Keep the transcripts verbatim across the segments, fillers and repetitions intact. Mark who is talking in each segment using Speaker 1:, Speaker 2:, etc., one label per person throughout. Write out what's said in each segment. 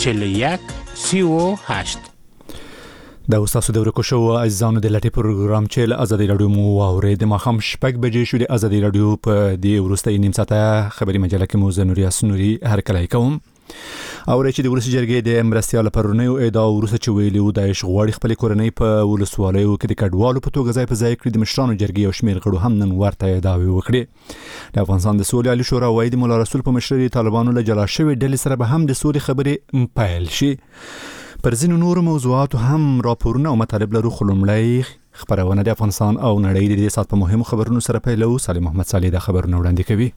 Speaker 1: چهل و یک سی و هشت.
Speaker 2: دا اوستاسو د ورکو شو عزیزانو د لټي پروګرام چې له ازادي رادیو مو واوري د ماخام شپږ بجې شو د ازادي رادیو په دی ورسته نیم ساعته خبري مجله کې مو زنوري اسنوري هر کله کوم او چې د ورسې جرګې د مرستيال پرونیو ادا ورسې چې ویلو د شغواړي خپل کورنۍ په ولسوالیو کې د کډوالو په توګه ځای په ځای کړی د مشرانو جرګې او شمیر غړو هم نن ورته داوی وکړي. د افغانستان د سولې عالی شورا وایي د مولا رسول په مشرۍ طالبانو له جلا شوی ډلې سره به هم د سولې خبرې پیل شي. پر ځینو نور موضوعاتو هم راپورونه او مطالب لرو. خلمړی خبرونه د افغانستان او نړۍ د سات په مهمو خبرونو سره پیلو. سالم محمد صالح د خبرونه وړاندې کوي.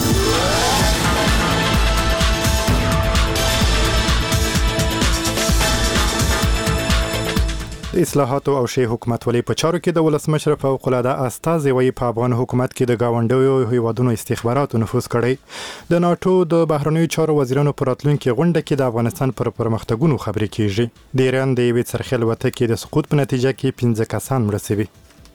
Speaker 3: د اصلاحاتو او شی حکومت ولې په چارو کې د ولسمشر فوق العاده استازي وی په افغان حکومت کې د گاونډیو هیوادونو استخباراتو نفوذ کړي. د ناتو د بهرنیو چارو وزیرانو پر راتلونکي غونډه کې د افغانستان پر پرمختګونو خبرې کیږي. د ایران د یوې څرخې الوتکې د سقوط په نتیجه کې پنځه کسان مړه شوي.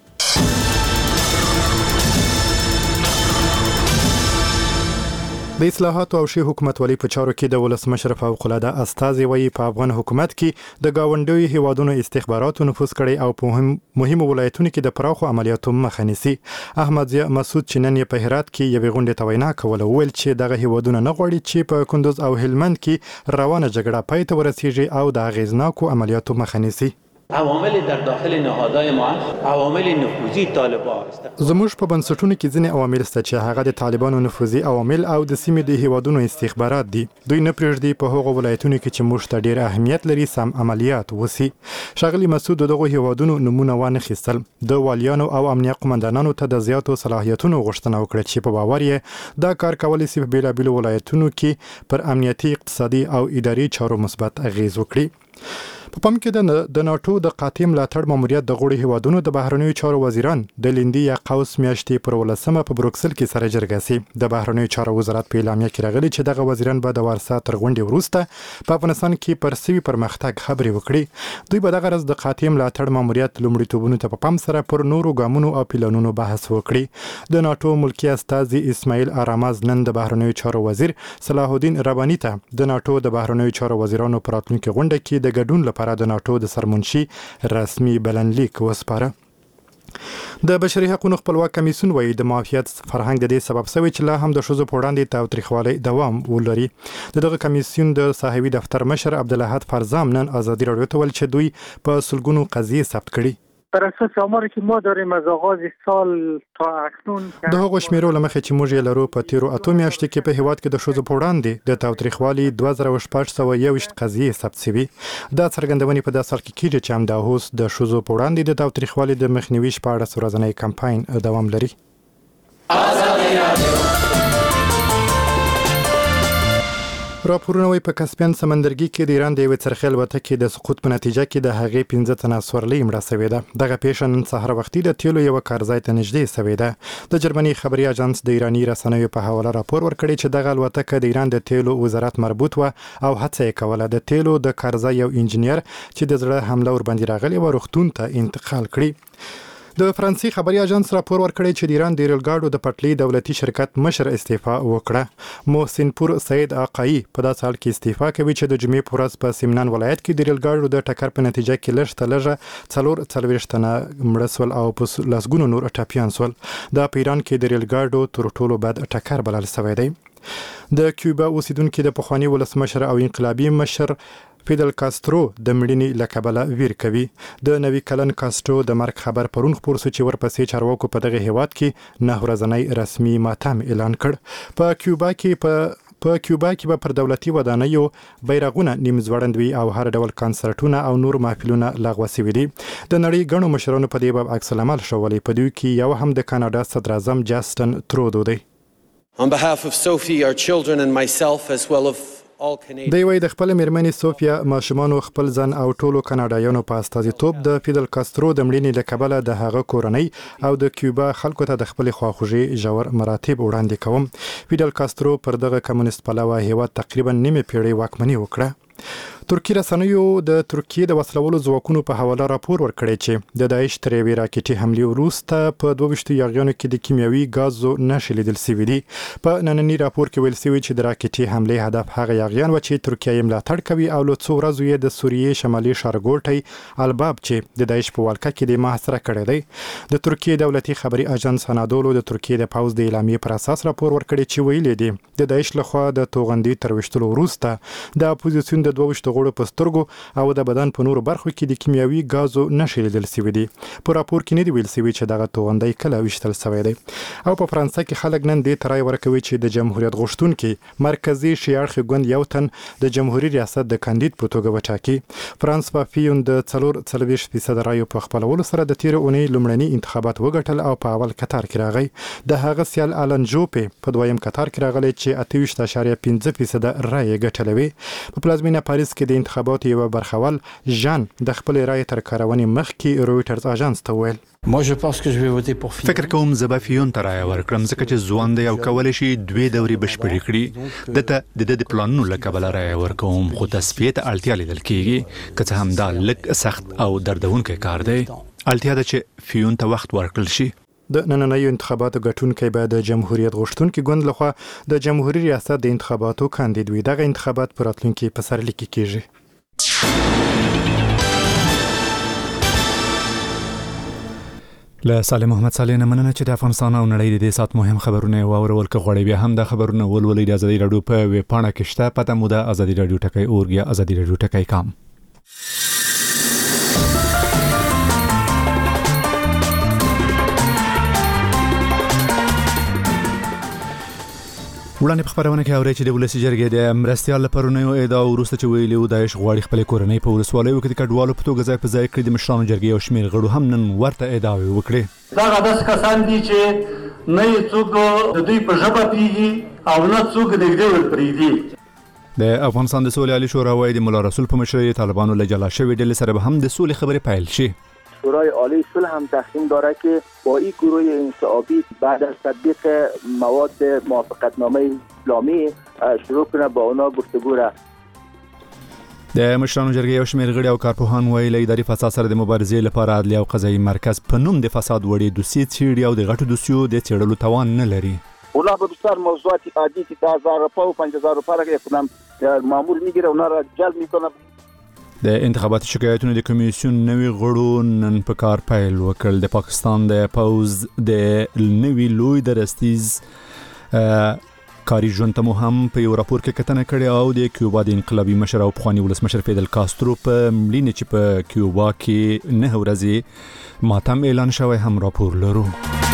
Speaker 3: د اصلاحاتو او شی حکومت ولې په چارو کې د ولسمشر فوق العاده استازي وی په افغان حکومت کې د گاونډیو هیوادونو استخباراتو نفوذ کړي او په مهم مهمو ولایتونو کې د پراخو عملیاتو مخه نیسي. احمد ضیاء مسعود چې نن په هرات کې یوې غونډې ته وینا کوله ویل چې دغه هیوادونه نه غواړي چې په کندوز او هلمند کې روانه جګړه پای ته ورسیږي او د اغیزناکو عملیاتو مخه نیسي.
Speaker 4: عوامل در داخل نهادهای ما عوامل نفوذی طالبان
Speaker 3: زموږ په بنسټونو کې ځینې عوامل شته چې هغه د طالبانو نفوذي عوامل او د سیمې د هیوادونو استخبارات دي. دوی نه پرېږدي په هغو ولایتونو کې چې موږ ته ډېر اهمیت لري سم عملیات وسی. ښاغلي مسعود دغه هیوادونو نمونه وانخیستل. د والیانو او امنیه قومندانانو ته د زیاتو صلاحیتونو غوښتنه وکړه چې په باور یې دا کار کولی شي په بیلابیلو ولایتونو کې پر امنیتي اقتصادي او اداري چارو مثبت اغیز وکړي. په پام کې د ناتو د قاطع ملاتړ ماموریت د غړو هیوادونو د بهرنیو چارو وزیران د لیندي یا قوس میاشتې پر ولسمه په بروکسل کې سره جرګه سي. د بهرنیو چارو وزارت په اعلامیه کې راغلي چې دغه وزیران به د وارسا تر غونډې وروسته په افغانستان کې پر سوي پرمختګ خبرې وکړي. دوی به دغه ورځ د قاطع ملاتړ ماموریت لومړیتوبونو ته په پام سره پر نورو ګامونو او پلانونو بحث وکړي. د ناتو ملکی استازي اسماعیل آراماز نن د بهرنیو چارو وزیر صلاح الدین ربانی ته د ناتو د بهرنیو چارو وزیرانو په راتلونکي غونډه کې د ګډون لپاره د ناتو د سرمنشي رسمي بلنلیک وسپاره. د بشري حقوقو خپلواک کمیسیون وایي د معافیت فرهنګ د دې سبب شوی چې لا هم د ښځو په وړاندې تاوتریخوالی دوام ولري. دغه کمیسیون د صاحبي دفتر مشر عبدالاحد فرزام نن ازادي رادیو ته ویل چې دوی په سلګونو قضیې ثبت کړي.
Speaker 5: بر اساس آماری که ما داریم از آغاز سال تا اکنون
Speaker 3: د هغو شمیرو له مخې چې موږ یې لرو په تیرو اتو میاشتو کې په هیواد کې د ښځو په وړاندې د تاوتریخوالي دوه زره شپږ سوه یوویشت قضیې ثبت شوي. دا څرګندونې په داسې حال کې کېږي چې همدا اوس د ښځو په وړاندې د تاوتریخوالي د مخنیوي شپاړس ورځنی کمپاین دوام لري. راپورونه وایي په کسپین سمندرګي کې د ایران د یوې څرخې الوتکې د سقوط په نتیجه کې د هغې پنځه تنه سورلۍ مړه شوې ده. دغه پیښه نن سهار وختي د تیلو یوه کارځای ته نږدې شوې ده. د جرمني خبري اژانس د ایراني رسنیو په حواله راپور ورکړی چې دغه الوتکه د ایران د تیلو وزارت مربوط و او هڅه یې کوله د تیلو د کارځای یو انجنیر چې د زړه حمله ورباندې راغلی و روغتون ته انتقال کړي. د فرانسې خبري اژانس راپور ورکړی چې د ایران د ریل ګاډو د پټلۍ دولتي شرکت مشر استعفا وکړه. محسن پور سید آقایی په داسې حال کې استعفا کوي چې د جمعې په ورځ په سیمنان ولایت کې د ریل ګاډو د ټکر په نتیجه کې لږ ته لږه څلور څلوېښت تنه مړه شول او په لسګونو نور ټپیان شول. دا په ایران کې د ریل ګاډو تر ټولو بد ټکر بلل شوی دی. د کیوبا اوسیدونکو د پخوانی ولسمشر او انقلابي مشر فیدل کاسترو د مړینې له کبله ویر کوي. د نوي کلن کاسترو د مرګ خبر پرون خپور شو چې ورپسې چارواکو په دغه هیواد کې نه ورځنی رسمي ماتم اعلان کړ. په کیوبا کې په په کیوبا کې به پر دولتي ودانیو بیرغونه نیم ځوړند وي او هر ډول کنسرټونه او نور محفلونه لغوه شوي دي. د نړۍ ګڼو مشرانو په دې باب عکس العمل ښوولی. په دوی کې یو هم د کاناډا صدر اعظم جاستن ترودو دی.
Speaker 6: On behalf of Sophie, our children and myself as well as
Speaker 3: دی وایي د خپل میرمنې سوفیا ماشومانو خپل ځان او ټولو کاناډایانو په استازیتوب د فیدل کاسترو د مړینې له کبله د هغه کورنۍ او د کیوبا خلکو ته د خپلې خواخوږۍ ژور مراتب وړاندې کوم. فیدل کاسترو پر دغه کمونیست پلوه هیواد تقریبا نیمه پیړۍ واکمني وکړه. ترکی رسنیو د ترکیې د وسلوالو ځواکونو په حواله راپور ورکړی چې د داعش تر یوې راکټي حملې وروسته په دوه ویشت یاغیانو کې د کیمیاوي ګازو نښې لیدل سوي دي. په ننني راپور کې ویل سوي چې د راکټي حملې هدف هغه یاغیان و چې ترکیه یې ملاتړ کوي او له څو ورځو یې د سوریې شمالي ښارګوټی الباب چې د داعش په ولکه کې د محاصره کړی دی. د ترکیې دولتي خبري اژانس انادولو د ترکیې د پوځ د اعلامیې پر اساس راپور ورکړی چې ویلي دي د داعش لخوا د توغندي تر وشتلو وروسته د اپوزیسیون د دوه ویشت غړو په سترګو او د بدن په نورو برخو کې د کیمیاوي ګازو نښې لیدل سوي دي. په راپور کې نه دی ویل سوي چې دغه توغندی کله وشتل سوی دی. او په فرانسه کې خلک نن دې ترای ورکوي چې د جمهوریت غوښتونکي مرکزی شیاړخ ګوند یو تن د جمهوریت ریاست د کاندید په توګه وټاکي. فرانس پاپیون د څلور څلوېښت فیصد رایو په خپلولو سره د تیر اونۍ لومړني انتخابات وګټل او په اول کتار کې راغی. د هغه سیال آلن جوپې په دویم کتار کې راغلی چې اته ویشت اعشاریه پنځه فیصد رای ګټلوي. په پلازمینه پاریس کې د انتخاباتو یو برخوال ژان د خپل رای تر کارونې مخکې رویټرز اژانس ته ویل
Speaker 2: فکر کوم زه به فیون ته رای ورکړم ځکه چې ځوان دی او کولی شي دوې دورې بشپړې کړي. دته د د پلانونو له کبله رای ورکوم خو تصفیې ته اړتیا لیدل کېږي که څه هم دا لږ سخت او دردونکی کار دی. اړتیا ده چې فیون ته وخت ورکړل شي.
Speaker 3: د نننیو انتخاباتو ګټونکی به د جمهوریت غوښتونکي ګوند لخوا د جمهوریت ریاست د انتخاباتو کاندید وي. دغه انتخابات په راتلونکي پسرلي کې کیږي. له صالح محمد صالح نه مننه چې د افغانستان او نړۍ د دې سات مهم خبرونه واورول. که غواړئ بیا هم د خبرونه ولولئ د ازادي راډیو په ویب پاڼه کې شته. پته مو ده ازادي راډیو ټکی اورګ یا ازادي راډیو ټکی کام. وړاندې په خبرونه کې اورئ چې د ولسي جرګې د مرستیال لپاره ادعا وروسته چې ویلي و داعش غواړي خپل کورنۍ په ولسوالیو کې د کډوالو په توګه ځای په ځای کړي. د مشرانو جرګې او شمېر غړو هم نن ورته ادعاوې وکړې.
Speaker 7: دا داسې کسان دي چې نه یې څوک د دوی په ژبه پوهېږي او نه څوک د دې ورپرېږدي.
Speaker 2: د افغانستان د سولې عالي شورا وايي د ملا رسول په مشرۍ طالبانو له جلا شوې ډلې سره به هم د سولې خبرې پیل شي.
Speaker 8: شورای عالی صلح هم تصمیم داره که با این گروه انشعابی بعد از تطبیق مواد موافقتنامه اسلامی شروع کنه با اونا گفتگو را.
Speaker 2: د مشرانو جرګې او شمېر غړي او کارپوهان وایي له اداري فساد سره د مبارزې لپاره عدلي او قضایي مرکز په نوم د فساد وړې دوسیې څېړي او د غټو دوسیو د څېړلو توان نه لري.
Speaker 8: اونا به بیشتر موضوعات عادی که ده هزار روپا و پنج هزار روپا را کنم معمول میگیره اونا را جلب میکنه.
Speaker 2: د انتخاباتي شکایتونو د کمیسیون نوي غړو نن په کار پیل وکړ. د پاکستان د پوز د نوي لوی درستیز کاري ژوند ته مو هم په یو راپور کې کتنه کړې او د کیوبا د انقلابي مشر او پخواني ولسمشر فیدل کاسترو په مړینې چې په کیوبا کې نه ورځې ماتم اعلان شوی هم راپور لرو.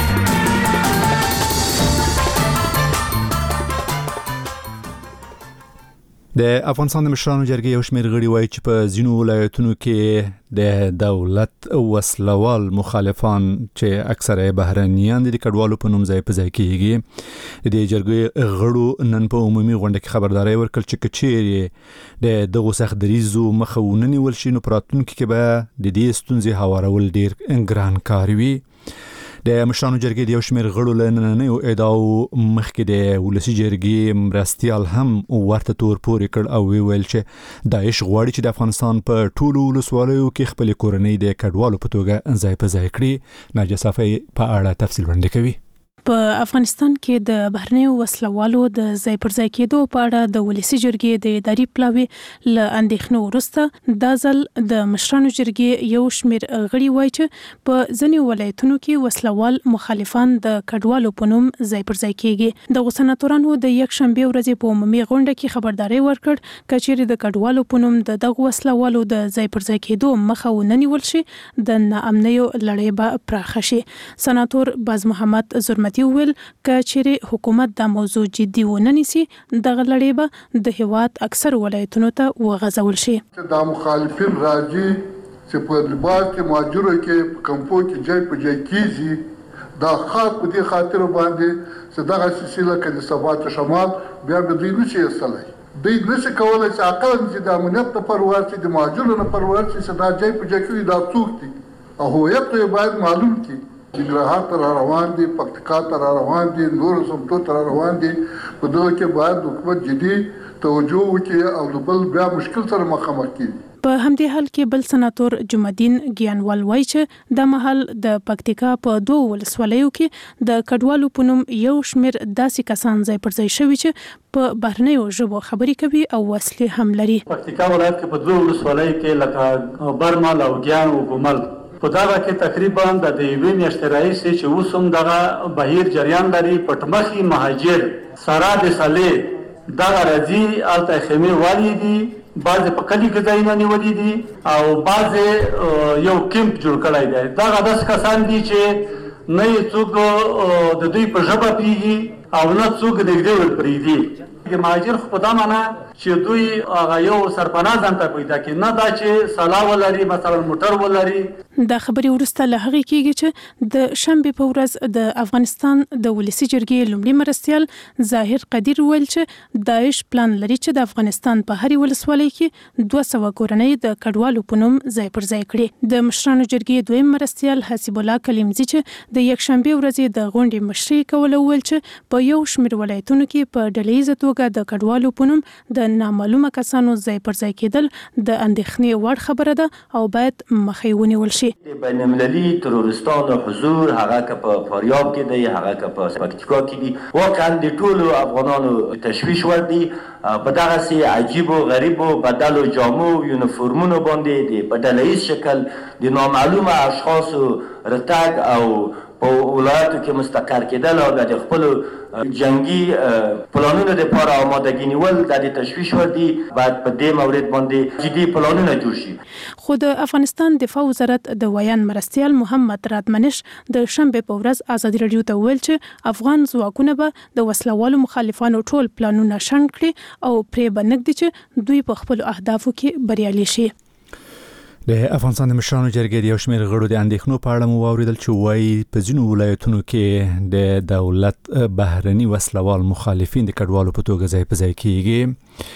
Speaker 2: د افغانستان د مشرانو جرګې یو شمېر غړي وایي چې په ځینو ولایتونو کې د دولت وسلوال مخالفان چې اکثره بهرنیان دي د کډوالو په نوم ځای په ځای کېږي. د دې جرګې غړو نن په عمومي غونډه کې خبرداری ورکړل چې که چیرې د دغو سخت دریځو مخه ونه نیول شي نو په راتلونکي کې به د دې ستونزې هوارول ډېر ګران کار وي. د مشرانو جرګې د یو شمېر غړو له نننیو ادعاو مخکې د ولسي جرګې مرستیال هم ورته تور پورې کړ او ویل چې داعش غواړي چې د افغانستان په ټولو ولسوالیو کې خپل کورنۍ د کډوالو په توګه ځای په ځای کړي. ناجیه صافی په اړه تفصیل وړاندې کوي.
Speaker 9: په افغانستان کې د بهرنیو وسلوالو د ځای پر ځای کېدو په اړه د ولسي جرګې د اداري پلاوي له اندېښنو وروسته دا ځل د مشرانو جرګې یو شمېر غړي وایي چې په ځینو ولایتونو کې وسلوال مخالفان د کډوالو په نوم ځای پر ځای کېږي. د سناتورانو د یک شنبې ورځې په عمومي غونډه کې خبرداری ورکړ چې چیرې د کډوالو په نوم د دغو وسلوالو د ځای پر ځای کېدو مخه ونه نیول شي د ناامنیو لړۍ به پراخه شي. سناتور باز محمد زرمت ویل چې چیرې حکومت دا موضوع جدي ونه نیسي دغه لړۍ به د هیواد اکثر ولایتونو ته وغځول شي.
Speaker 10: دا مخالفین راځي چې په لباس کې ماجرو کې کمپو کې ځای په ځای کیږي دا خاص په دې خاطر باندې چې دغه سلسله کې د ثبات شمال بیا به دوی نشي اصلي دوی نشي کولای چې عقل چې د امنیت په پرواز چې د ماجرو نه پرواز چې دا ځای په ځای کې دا څوک دي او هویت یې باید معلوم کړي. ننګرهار ته روان دي، پکتیکا ته روان دي، نور سمتو ته روان دي. په دغه کې باید حکومت جدي توجه وکړي او د بل بیا مشکل سره مخامخ کیږي.
Speaker 9: په همدې حال کې بل سناتور جمعدین ګیانوال وایي چې د محل د پکتیکا په دوه ولسوالیو کې د کډوالو په نوم یو شمېر داسې کسان ځای پر ځای شوي چې په بهرنیو ژبو خبرې کوي او وسلې هم لري.
Speaker 7: پکتیکا ولایت کې په دوه ولسوالیو کې لکه برمل او ګیان او ګومل په دغه کې تقریبا د یوې میاشتې راهیسې چې اوس هم دغه بهیر جریان لري. پټمخي مهاجر سارا د صالح دغه راځي هلته خیمې والي دي، بعضې په کلي کې ځایونه نیولي دي او بعضې یو کیمپ جوړ کړی دی. دغه داسې کسان دي چې نه یې څوک د دوی په ژبه پوهېږي او نه څوک نږدې ور پرېږدي. مهاجر خو په دا معنا چې دوی هغه یو سرپناه ځان ته پیدا کړي، نه دا چې سلا ولري مثلا موټر ولري.
Speaker 9: دا خبرې وروسته له هغې کېږي چې د شنبې په ورځ د افغانستان د ولسي جرګې لومړي مرستیال ظاهر قدیر ویل چې داعش پلان لري چې د افغانستان په هرې ولسوالۍ کې دوه سوه کورنۍ د کډوالو په نوم ځای پر ځای کړي. د مشرانو جرګې دویم مرستیال حسیب الله کلیمزي چې د یکشنبې ورځې د غونډې مشري کوله ویل چې په یو شمېر ولایتونو کې په ډلهییزه توګه د کډوالو په نوم د نامعلومه کسانو ځای پر ځای کېدل د اندېښنې وړ خبره ده او باید مخې ونیول شي.
Speaker 11: بین المللي تروریستانو حضور هغه که په فاریاب کې دی، هغه که په پکتیکا کې دي، واقعا د ټولو افغانانو تشویش ور دي. په دغسې عجیب و غریب و بدل و جامو یونیفورمونو باندې په ډلهییز شکل د نامعلومه اشخاصو رتګ او په ولایتو کې مستقر کېدل او د خپلو جنگي پلانونو لپاره آمادګي نیول د تشویش ور دي. باید په دې مورد باندې جدي پلانونه جوړ شي.
Speaker 9: خو د افغانستان دفاع وزارت د ویان مرستیال محمد رادمنش د شنبې په ورځ ازادي راډیو ته ویل چې افغان ځواکونه به د وسلوالو مخالفانو ټول پلانونه شنډ کړي او پرې به نږدي چې دوی په خپلو اهدافو کې بریالي شي.
Speaker 2: د افغانستان د مشرانو جرګې د یو شمېر غړو د اندېښنو په اړه مو واورېدل چې وایي په ځینو ولایتونو کې د دولت بهرني وسلوال مخالفین د کډوالو په توګه ځای په ځای کېږي.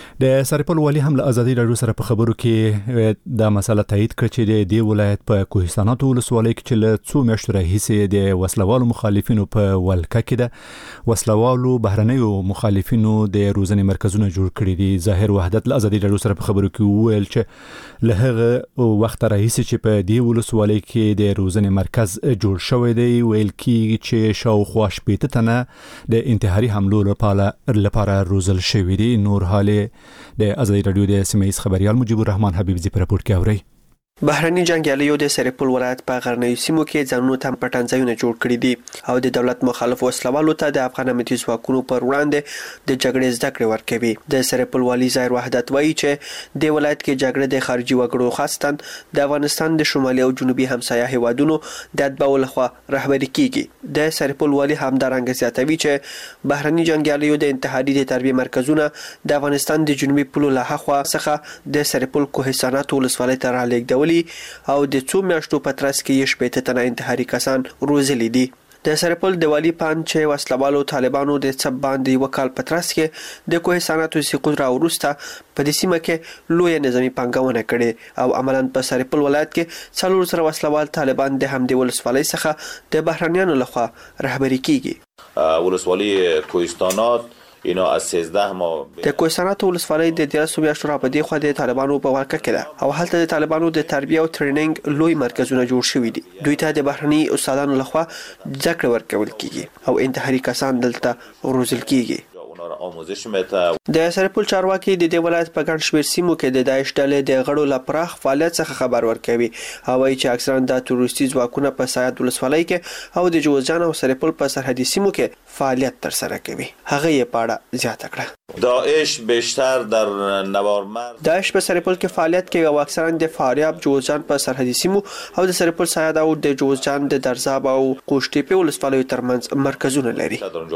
Speaker 2: د سرپل والي هم له ازادي راډیو سره په خبرو کې دا مسله تایید کړه چې د دې ولایت په کوهستانات ولسوالۍ کې چې له څو میاشتو راهیسې د وسلوالو مخالفینو په ولکه کې د وسلوالو بهرنیو مخالفینو د روزنې مرکزونه جوړ کړي دي. ظاهر وحدت له ازادي راډیو سره په خبرو کې وویل چې له هغه وخت راهیسې چې په دې ولسوالۍ کې د روزنې مرکز جوړ شوی دی ویل کېږي چې شاوخوا شپېته تنه د انتحاري حملو لپاره روزل شوي دي. نور حالې د ازادي راډیو د سیمه‌ایز خبريال مجيب الرحمن حبيبزي په راپور کې اوري.
Speaker 12: بهرني جنگیالیو د سرپل ولایت په غرنیو سیمو کې ځانونو ته پټنځایونه جوړ کړي دي او د دولت مخالف وسلوالو ته د افغان امنیتي ځواکونو پر وړاندې د جګړې زده کړې ورکوي. د سرپل والي ظاهر وحدت وایي چې د ولایت کې جګړه د خارجي وګړو خاصتاً د افغانستان د شمالي او جنوبي همسایه هیوادونو د اتباعو لخوا رهبري کیږي. د سرپل والي همدارنګه زیاتوي چې بهرني جنگیالیو د انتحاري د تربیه مرکزونه د افغانستان د جنوبي پولو له خوا څخه د سرپل کوهستانات ولسوالۍ ته رالېږدول او د څو میاشتو په ترڅ کې یې شپېته تنه انتحاري کسان روزلي دي. د سرپل د والي پان چې وسلوالو طالبانو د څپ باندې وکال په ترڅ کې د کوهستاناتو سقوط را وروسته په دې سیمه کې لوی نظامی پنګونه کړي او عملاً په سرپل ولایت کې څلور سره وسلوال طالبان د همدې ولسوالۍ څخه د بهرنیانو لخوا رهبري کیږي.
Speaker 13: ولسوالۍ کوهستانات اینو از سیزده ما
Speaker 12: د کوهستانات ولسوالۍ د دیارلسو میاشتو را په دې خوا د طالبانو په ولکه کې ده او هلته د طالبانو د تربیه او ټریننګ لوی مرکزونه جوړ شوي دي. دوی ته د بهرني استادانو لخوا زده کړه ورکول کیږي او انتحاري کسان دلته روزل کیږي.
Speaker 13: آموزش میته.
Speaker 12: د سرپل چارواکي د دې ولایت په ګڼ شمېر سیمو کې د داعش ډلې د غړو له پراخ فعالیت څخه خبر ورکوي او وایي چې اکثرا د تروریستي ځواکونه په سایاد ولسوالۍ کې او د جوزجان او سرپل په سرحدي سیمو کې فعالیت ترسره کوي. هغه یې په اړه زیاته کړه.
Speaker 13: داعش بیشتر در نوارمرز
Speaker 12: داعش په سرپل کې فعالیت کوي او اکثرا د فاریاب جوزجان په سرحدي سیمو او د سرپل سایاد او د جوزجان د درزاب او قوشتېپې ولسوالیو ترمنځ مرکزونه لري.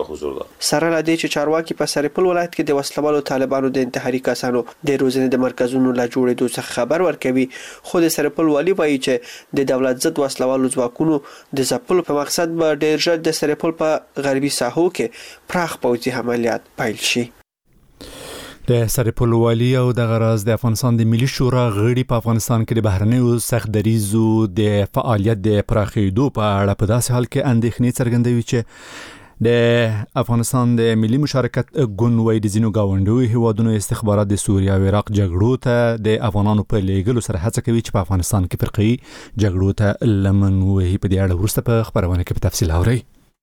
Speaker 12: سره له دې چې چارواکي په سرپل ولایت کې د وسلوالو طالبانو د انتحاري کسانو د روزنې د مرکزونو لا جوړېدو څخه خبر ورکوي، خو د سرپل والي وایي چې د دولت ضد وسلوالو ځواکونو د ځپلو په مقصد به ډېر ژر د سرپل په غربي ساحو کې پراخ پوځي عملیات پیل شي.
Speaker 2: د سرپل والي او د غراز د افغانستان د ملي شورا غړي په افغانستان کې د بهرنیو سخت دریزو د فعالیت د پراخېدو په اړه په داسې حال کې اندېښنې څرګندوي چې د افغانستان د ملي مشارکت ګوند وایي د ځینو ګاونډیو هیوادونو استخبارات د سوریه او عراق جګړو ته د افغانانو په لیږلو سره هڅه کوي چې په افغانستان کې فرقي جګړو ته لمن وهي. په دې اړه وروسته په خبرونه کې په تفصیل اورئ.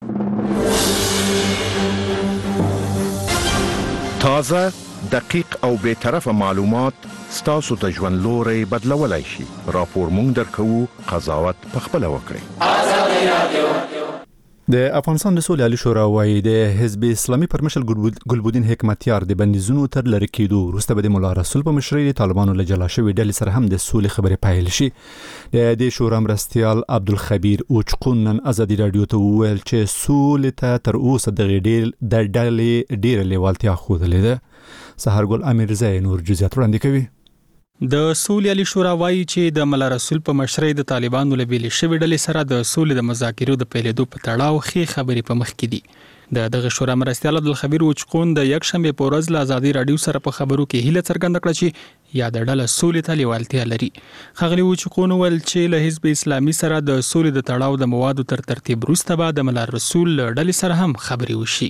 Speaker 14: تازه، دقیق او بی‌طرفه معلومات ستاسو ته ژوند لوري بدلولای شي. راپور مونږ درکوو، قضاوت په خپله وکړئ. د افغانستان د سولې عالی شورا وايي د حزب اسلامي پرمشل ګلبودین حکمتیار د بندیزونو تر لری کېدو وروسته به د مولا رسول په مشرۍ د طالبانو له جلا شوې ډلې سره هم د سولې خبرې پیل شي. د دې شورا مرستیال عبدالخبیر اوچقون نن ازادي رادیو ته وویل چې سولې ته تر اوسه د ډېر د ډلې ډېر لیوالتیا ښودلې ده. سحرګل امیرزی نور جزئیات وړاندې کوي.
Speaker 15: د سولې عالی شورا وایي چې د مولا رسول په مشرۍ د طالبانو له بیلې شوې ډلې سره د سولې د مذاکرو د پیلېدو په تړاو ښې خبرې په مخ کې دي. د دغه شورا مرستیال عبدالخبیر اوچقون د یک شنبه په ورځ له ازادي رادیو سره په خبرو کې هیله څرګنده کړه چې یا د ډله سولې ته لیوالتیا لري. ښاغلي اوچقون ویل چې له حزب اسلامي سره د سولې د تړاو د موادو تر ترتیب وروسته به د مولا رسول ډلې سره هم خبرې وشي.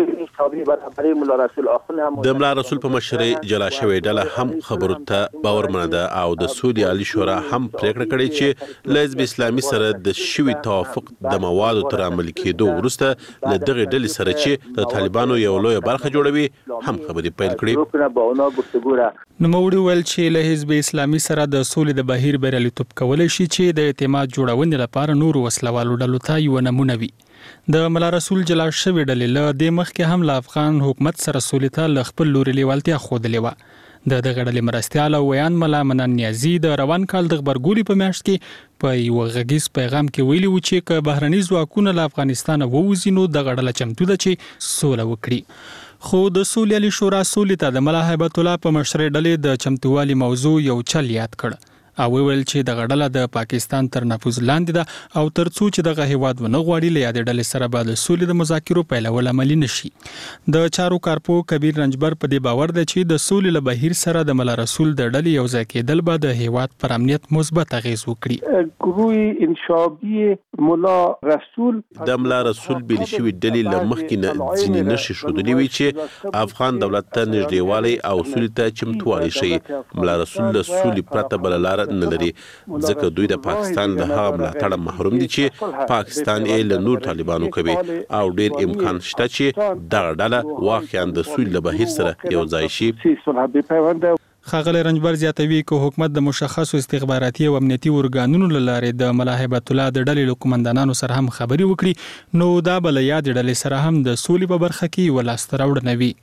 Speaker 16: د ملا رسول په مشرۍ جلا شوې ډله هم خبرو ته باورمنه ده او د سولې عالی شورا هم پریکړه کړې چې له حزب اسلامي سره د شوي توافق د موادو تر عملي کېدو وروسته له دغه ډلې سره چې د طالبانو یو لوی برخه جوړوي هم خبرې پیل کړې.
Speaker 15: نوموړي ویل چې له حزب اسلامي سره د سولې د بهیر بریالیتوب کولی شي چې د اعتماد جوړونې لپاره نور وسلوالو ډلو ته یو نمونه وي. د مولا رسول جلا شوې ډلې له دې مخکې هم له افغان حکومت سره سولې ته له خپل لوري لیوالتیا ښودلې وه. د دغه ډلې مرستیال او ویان ملا منان نیازي د روان کال د غبرګولي په میاشت کې په یو غږیز پیغام کې ویلي و چې که بهرني ځواکونه له افغانستان ووځي نو دغه ډله چمتو ده چې سوله وکړي. خو د سولې عالی شورا سولې ته د ملا هیبت الله په مشرۍ ډلې د چمتووالي موضوع یو چل یاد کړ او ویل چې دغه ډله د پاکستان تر نفوذ لاندې ده او ترڅو چې دغه هیواد ونه غواړي له یادې ډلې سره به د سولې د مذاکرو پیلول عملي نشي. د چارو کارپو کبیر رنجبر په دې باور دی چې د سولې له بهیر سره د مولا رسول د ډلې یو ځای کېدل به د هیواد پر امنیت مثبت اغیز وکړي.
Speaker 17: گروه انشابی مولا رسول
Speaker 16: د مولا رسول بیل شوی ډلې له مخکې نه ځینې نښې ښودلې وي چې افغان دولت ته نږدېوالی او سولې ته چمتووالی ښیي. مولا رسول له سولې پرته بله لاره نه لري ځکه دوی د پاکستان له هغه ملاتړه محروم دي چې پاکستان یې له نور طالبانو کوي او ډیر امکان شته چې دغه ډله واقعا د سولې له بهیر سره یو ځای شي.
Speaker 15: ښاغلی رنجبر زیاتوي که حکومت د مشخصو استخباراتي او امنیتي ارګانونو له لارې د ملا هیبت الله د ډلې له قومندانانو سره هم خبرې وکړي نو دا به له یادې ډلې سره هم د سولې په برخه کې یوه لاسته راوړنه وي.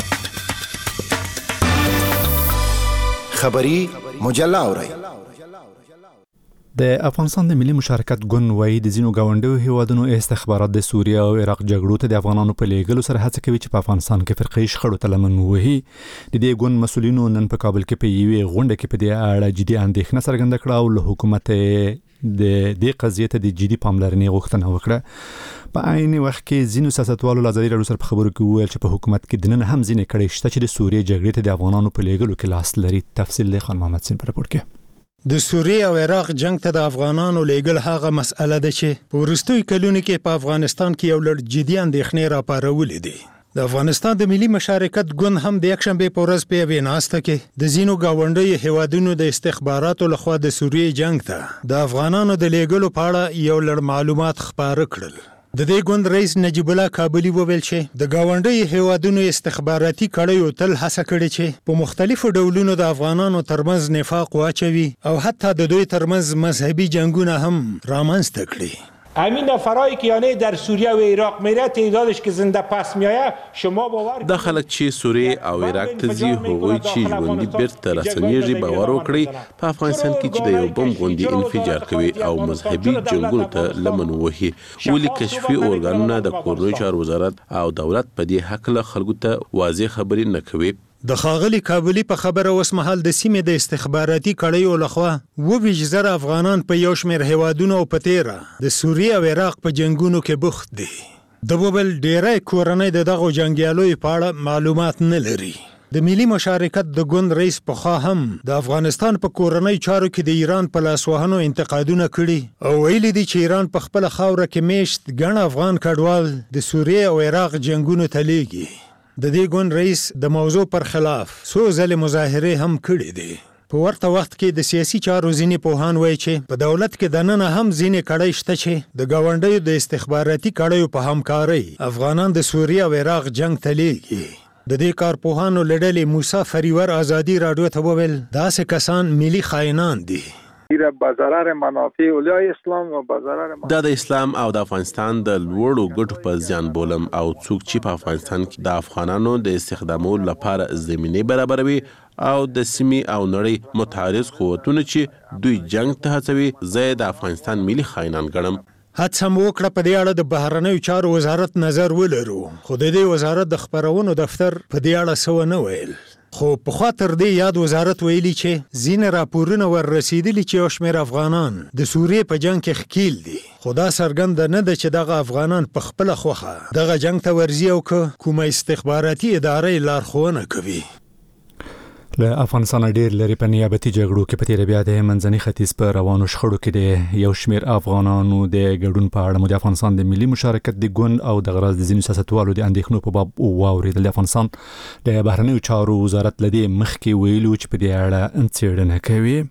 Speaker 18: خبری مجله اورئ.
Speaker 2: د افغانستان د ملي مشارکت ګوند وایي د ځینو ګاونډیو هیوادونو استخبارات د سوریه او عراق جګړو ته د افغانانو په لیږلو سره هڅه کوي چې په افغانستان کې فرقي شخړو ته لمن ووهي. د دې ګوند مسؤلینو نن په کابل کې په یوې غونډه کې په دې اړه جدي اندېښنه څرګنده کړه او له حکومت د دې قضیې ته د جدي پاملرنې غوښتنه وکړه. په عین وخت کې ځینو سیاستوالو له ازادي راډیو سره په خبرو کې وویل چې په حکومت کې د نن هم ځینې کړۍ شته چې د سوریې جګړې ته د افغانانو په لیږلو کې لاس لري. تفصیل دی خان محمد سین په راپور کې.
Speaker 19: د سوریې او عراق جنگ ته د افغانانو لیږل هغه مسأله ده چې په وروستیو کلونو کې په افغانستان کې یو لړ جدي اندېښنې راپارولې دي. د افغانستان د ملي مشارکت ګوند هم د یکشنبه په ورځ په یوې ناسته کې د ځینو ګاونډیو هیوادونو د استخباراتو لخوا د سوریې جنگ ته د افغانانو د لیږلو په اړه یو لړ معلومات خپاره کړل. د دې ګوند رئیس نجیب الله کابلی وویل چې د ګاونډیو هیوادونو استخباراتي کړیو تل هڅه کړې چې په مختلفو ډولونو د افغانانو ترمنځ نفاق واچوي او حتی د دوی ترمنځ مذهبي جنگونه هم رامنځته کړي.
Speaker 20: همین نفرایی که یعنی در سوریه و عراق میره تعدادش که زنده پس میایه شما باور
Speaker 16: دا خلک چې سوریه او عراق ته ځي هغوی چې ژوندي بیرته راستنیږي باور وکړي په افغانستان کې چې د یو بم غوندې انفجار کوي او مذهبي جنګونو ته لمن وهي. ولې کشفي ارګانونه د کورنیو چارو وزارت او دولت په دې هکله خلکو ته واضح خبرې نه کوي.
Speaker 19: د ښاغلي کابلی په خبره اوس مهال د سیمې د استخباراتي کړیو لخوا اووه ویشت زره افغانان په یو شمېر هیوادونو او په تیره د سوریې او عراق په جنګونو کې بوخت دي. د وویل ډیری کورنۍ د دغو جنګیالیو په اړه معلومات نه لري. د ملي مشارکت د ګوند رئیس پخوا هم د افغانستان په کورنۍ چارو کې د ایران په لاسوهنو انتقادونه کړي او ویلي دي چې ایران په خپل خاوره کې میشت ګڼ افغان کډوال د سوریې او عراق جنگونو ته لیږي د دې ګوند رئیس د موضوع پر خلاف څو ځلې مظاهرې هم کړې دي په ورته وخت کې د سیاسي چارو ځینې پوهان وایي چې په دولت کې دننه هم ځینې کړۍ شته چې د ګاونډیو د استخباراتي کړیو په همکارۍ افغانان د سوریې او عراق جنگ ته لیږي د دې کارپوهانو له ډلې موسی فریور ازادي راډیو ته وویل داسې کسان ملي خائنان دي
Speaker 17: ایره با ضرر منافع اولیای اسلام و با ضرر
Speaker 16: دا د اسلام او د افغانستان د لوړو ګټو په زیان بولم او څوک چې په افغانستان کې د افغانانو د استخدامولو لپاره زمینه برابروي او د سیمې او نړۍ متحرز قوتونه چې دوی جنگ ته هڅوي زه د افغانستان ملي خائنان ګڼم
Speaker 19: هڅه مو وکړه په دې اړه د بهرنیو چارو وزارت نظر ولرو خو د دې وزارت د خبرونو دفتر په دې اړه څه نه ویل خو په خاطر دې یاد وزارت ویلي چې ځینې راپورونه ور رسیدلي چې یو شمېر افغانان د سوریې په جنگ کې ښکیل دي خو دا څرګنده نه ده چې دغه افغانان په خپله خوښه دغه جنگ ته ورځي او که کومه استخباراتي ادارې لارښوونه کوي
Speaker 2: له افغانستان ډیر لري په نیابتي جګړو کې په تیر بیا د منځني ختیځ په روانو شخړو کې د یو شمېر افغانانو د ګډون په اړه مو د افغانستان د ملي مشارکت د ګوند او د غرض د ځینو سیاستوالو د اندېښنو په باب واورېدل د افغانستان د بهرنیو چارو وزارت لدی مخکې ویلو چې په دې اړه څېړنه کوي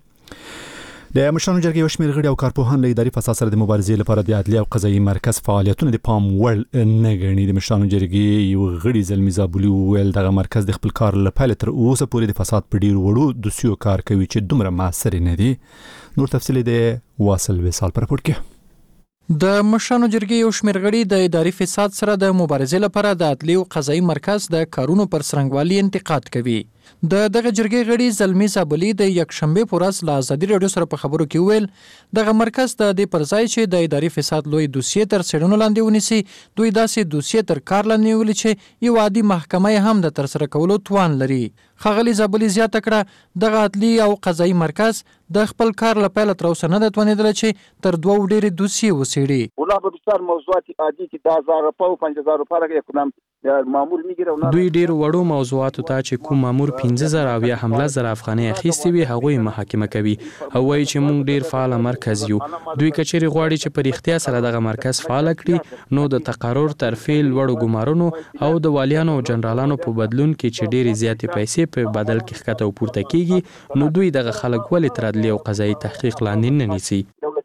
Speaker 2: د مشرانو جرګې یو شمېر غړي او کارپوهان له اداري فساد سره د مبارزې لپاره د عدلي او قضایي مرکز فعالیتونه د پام وړ نه ګڼي د مشرانو جرګې یو غړي زلمي زابلي وویل دغه مرکز د خپل کار له پیل تر اوسه پورې د فساد په ډیر وړو دوسیو کار کوي چې دومره موثر نه دي نور تفصیل د واصل وصال پر راپور کې
Speaker 18: د مشرانو جرګې یو شمېر غړي د اداري فساد سره د مبارزې لپاره د عدلي او قضایي مرکز د کارونو پر څرنګوالي انتقاد کوي د دغه جرګې غړي زلمي زابلي د یک شنبه پر ورځ له ازادي راډیو سره په خبرو کې ویل دغه مرکز د دې پر ځای چې د اداري فساد لوی دوسیې تر څېړنو لاندې ونیسي دوی داسې دوسیې تر کار لاندې نیولي چې یو عادي محکمه هم د ترسره کولو توان لري ښاغلي زابلي زیاته کړه دغه عدلي او قضایي مرکز د خپل کار له پیله تر اوسه نه ده توانېدلی چې تر دوو ډېرې دوسیې وڅېړي
Speaker 21: اونا به بسیار موضوعات عادي که ده هزار روپه و پنج هزار روپه را یک کدام مامور میگیره
Speaker 22: دوی ډېر وړو موضوعاتو ته چې کوم مامور پنځه زره او یا هم لس زره افغانۍ اخیستې وي هغوی محاکمه کوي او وایي چې موږ ډېر فعاله مرکز یو دوی که چیرې غواړي چې په رښتیا سره دغه مرکز فعاله کړي نو د تقرر ترفیع لوړو ګمارنو او د والیانو او جنرالانو په بدلون کې چې ډېرې زیاتې پیسې په بدل کې ښکته او پورته کیږي نو دوی دغه خلک ولې تر عدلي او قضایي تحقیق لاندې نه نیسي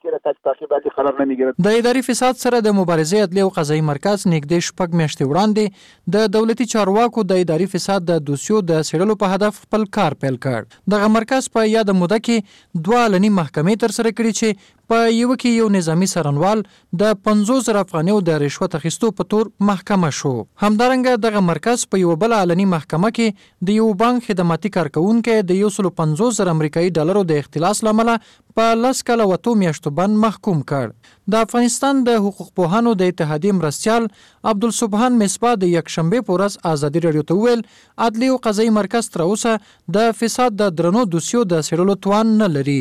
Speaker 18: د اداري فساد سره د مبارزې عدلي او قضایي مرکز نږدې شپږ میاشتې وړاندې د دولتي چارواکو د اداري فساد د دوسیو د څېړلو په هدف خپل کار پیل کړ دغه مرکز په یاده موده کې دوه اعلاني محکمې ترسره کړي چې په یو کې یو نظامی سرنوال د پنځوس زره افغانیو د رشوت اخیستو په تور محکمه شو همدارنګه دغه مرکز په یو بل اعلاني محکمه کې د یو بانک خدماتي کارکونکو د یو سل پنځوس زره امریکایي ډالرو د اختلاس لامل په لس کاله و اتو میاشتو بند محکوم کړ د افغانستان د حقوق پوهانو د اتحادیې مرستیال عبدالسبحان مصباح د یک شنبه په ورځ ازادي راډیو ته ویل عدلي او قضایي مرکز تر اوسه د فساد د درنو دوسیو د څېړلو توان نه لري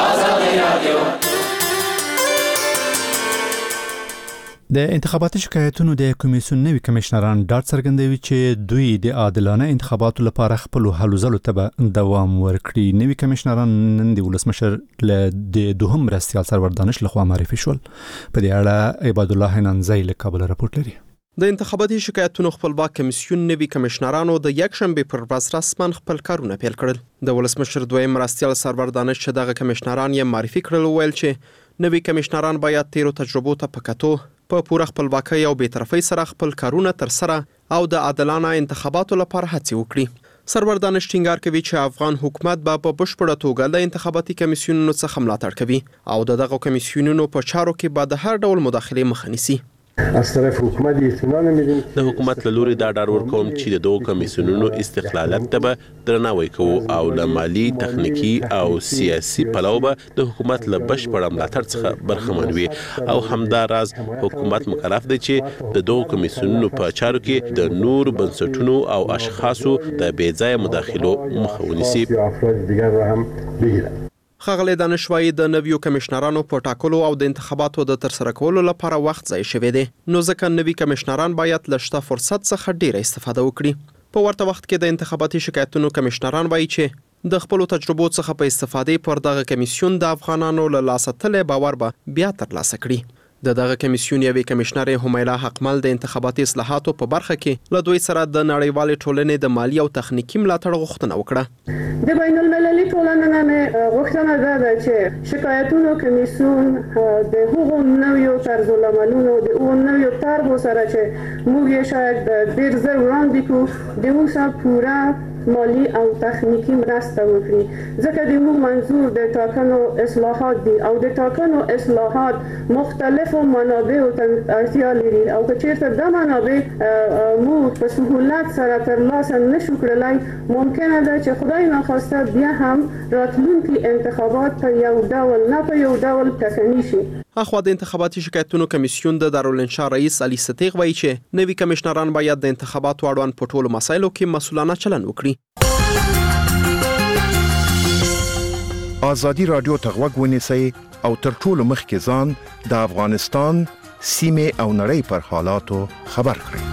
Speaker 2: د انتخاباتي شکایتونو د کمیسیون نوي کمشنران ډاډ څرګندوي چې دوی د عادلانه انتخاباتو لپاره خپل هلو ځلو ته دوام ورکړي نوي کمشنران نن د ولسمشر له د دوهم مرستیال سرور دانش لخوا معرفي شول په دې اړه عباد الله حنانزی له کابل راپورټ لري
Speaker 23: د انتخاباتي شکایتونو خپلواک کمیسیون نوي کمشنرانو د یک شنبه پر ورځ رسماً خپل کارونه پیل کړل د ولسمشر دویم مرستیال سرور دانش چې دغه کمشنران یې معرفي کړل ویل چې نوي کمشنران باید تیرو تجربو ته په کتو په پوره خپلواکۍ او بی‌طرفۍ سره خپل کارونه تر سره او د عادلانه انتخاباتو لپاره هڅې وکړي سرور دانش ټینګار کوي چې افغان حکومت به په بشپړه توګه د انتخاباتي کمیسیونونو څخه ملاتړ کوي او د دغه کمیسیونونو په چارو کې به د هر ډول مداخلې مخه نیسي
Speaker 24: از طرف حکومت اطمینان میدیم
Speaker 16: د حکومت له لوري دا ډاډ ورکوم چې د دوه کمیسیونونو استقلالیت ته به درناوی کوو او له مالي تخنیکی او سیاسي پلوه به د حکومت له بشپړه ملاتړ څخه برخمن وي او همدا راز حکومت مکلف دی چې د دوه کمیسیونونو په چارو کې د نور بنسټونو او اشخاصو د بې ځایه مداخلو مخه ونیسي
Speaker 24: افراد دیگر را هم بگیرد
Speaker 23: ښاغلی دانشوایي د نویو کمشنرانو په ټاکلو او د انتخاباتو د ترسره کولو لپاره وخت ضایع شوی دی نو ځکه نوي کمشنران باید له شته فرصت څخه ډیره استفاده وکړي په ورته وخت کې د انتخاباتي شکایتونو کمشنران وایي چې د خپل تجربو څخه په استفادې پر دغه کمیسیون د افغانانو له لاسه تللی باور به بیا ترلاسه کړي. د دغه کمیسیون یوې کمشنر همیلا حقمل د انتخاباتي اصلاحاتو په برخه کې له دوی سره د نړیوالې ټولنې د مالی او تخنیکي ملاتړ غوښتنه وکړه.
Speaker 1: د بین المللي ټولنې نه غوښتنه ده چې شکایتونو کمیسیون د هغو نویو طرز العملونو د هغو نویو طرحو سره چې موږ یې شاید ډېر زر وړاندې کړو د هغو سره پوره مالی او تخنیکی مرسته وکړي ځکه د موږ منظور د ټاکنو اصلاحات دي او د ټاکنو اصلاحات مختلفو منابعو ته اړتیا لري او که چیرته دا منابع موږ په سهولت سره ترلاسه نشو کړلای ممکنه ده چې خدای ناخواسته بیا هم راتلونکي انتخابات په یو ډول نه په یو ډول ټاکنی شي.
Speaker 23: اخوا د انتخاباتي شکایتونو کمیسیون د دارالانشا رئیس علي صدیق وایي چې نوي کمشنران باید د انتخاباتو اړوند په ټولو مسایلو کې مسؤلانه چلند وکړي.
Speaker 14: ازادي رادیو ته غوږ ونیسئ او تر ټولو مخکې ځان د افغانستان سیمې او نړۍ پر حالاتو خبر کړئ.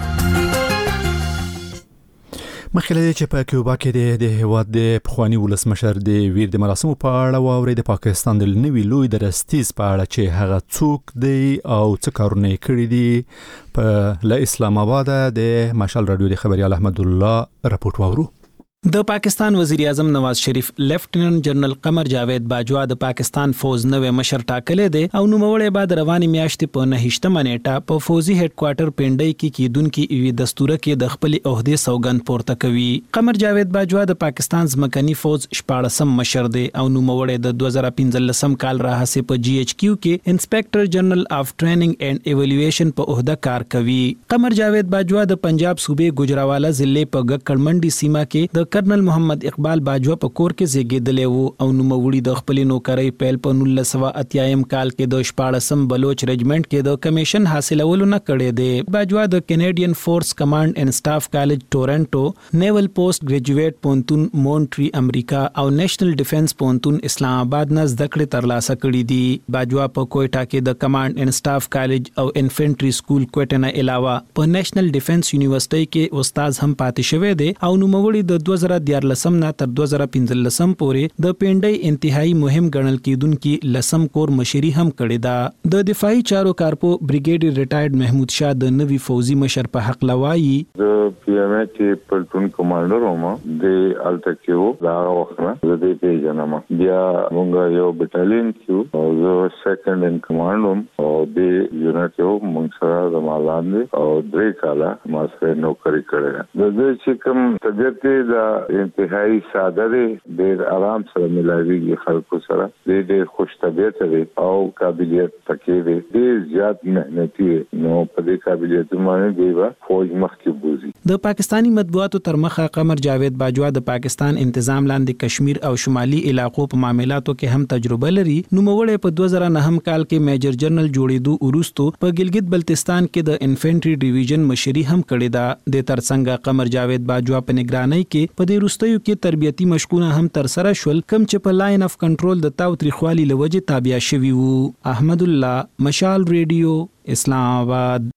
Speaker 2: مخکې چې په کیوبا کې د هیواد د پخوانی ولسمشر د ویر د مراسمو په اړه واوري د پاکستان د نوي لوی درستیز په اړه چې هغه څوک دی او څه کارونه کړی دي په له اسلام آباد د مشال رادیو د خبريال احمد الله راپورټ واورو.
Speaker 4: د پاکستان وزیر اعظم نواز شریف لیفټیننټ جنرال قمر جاوید باجوا د پاکستان فوز نوې مشر ټاکلې دي او نوموړی بعد رواني میاشتې په نهشتمه نیټه په فوزي هډ کوارټر پنډای کې کیدونکو ایوي دستوره کې د خپل عہده سوګند پورته کوي. قمر جاوید باجوا د پاکستان ځمکني فوز شپاړسم مشر دی او نوموړی د دوه زره پنځلسم کال راهسه په جی ایچ کیو کې انسپیکټر جنرال اف ټریننګ اینڈ ایوالویشن په عہده کار کوي. قمر جاوید باجوا د پنجاب صوبې ګوجراوالا ضلع په ګکړمنډي سیمه کې د کرنل محمد اقبال باجوا په کور کې زیږیدلی وو او نوموړي د خپل نوکرۍ پیل په نولس سوه اتیا کال کې د شپاړسم بلوچ رجمنټ کې د کمیشن حاصلولو نه کړی دی. باجوا د کینیډین فورس کمانډ اینڈ سټاف کالج ټورنټو، نیول پوسټ ګریجویټ پونتون مونټری امریکا او نېشنل ډیفنس پونتون اسلام آباد نه زده کړې ترلاسه کړې دي. باجوا په کوټا کې د کمانډ اینڈ سټاف کالج او انفنټری سکول کوټا نه علاوه په نېشنل ډیفنس یونیورسيټي کې استاد هم پاتې شوی دی او نوموړي د دوه زره لسم نه تر دوه زره پنځلسم پورې د پنډای انتهایی مهم ګڼل کیدونکو لسم کور مشري هم کړې ده. د دفاعي چارو کارپو بریګیډ ریټایرډ محمود شاه د نوي فوزي مشر په حق لوایي
Speaker 5: د پی ام ای کې پلټون کمانډر ومه د الټکیو دا وخت نه د دې پیژنم بیا موږ یو بټالین کیو او زه سیکنډ ان کمانډ وم او د یونټ یو موږ سره د مالان او درې کاله ما سره نوکری کړې. د دې چې کوم طبيعت د انتهایی ساده دی، ډېر آرام سره ملاویږي خلکو سره، ډېر خوش طبیعت دی او قابلیت پکې دی، ډېر زیات مهنتي نو په دې قابلیت باندې دی فوج مخکې بوزي.
Speaker 4: د پاکستانی مطبوعاتو تر مخه قمر جاوید باجوا د پاکستان انتظام لاندې کشمیر او شمالي علاقو په معاملاتو کې هم تجربه لري. نوموړی په دوه زره نهم کال کې میجر جنرال جوړېدو وروسته په ګلګت بلتستان کې د انفنټری ډیویژن مشري هم کړې ده. د ترڅنګ قمر جاوید باجوا په نگرانۍ کې په دې وروستیو کې تربیتی مشقونه هم تر سره شول کم چې په لاین اف کنټرول د تاوتریخوالي لوجه تابع شوی وو. احمد الله، مشال ریډیو، اسلام آباد.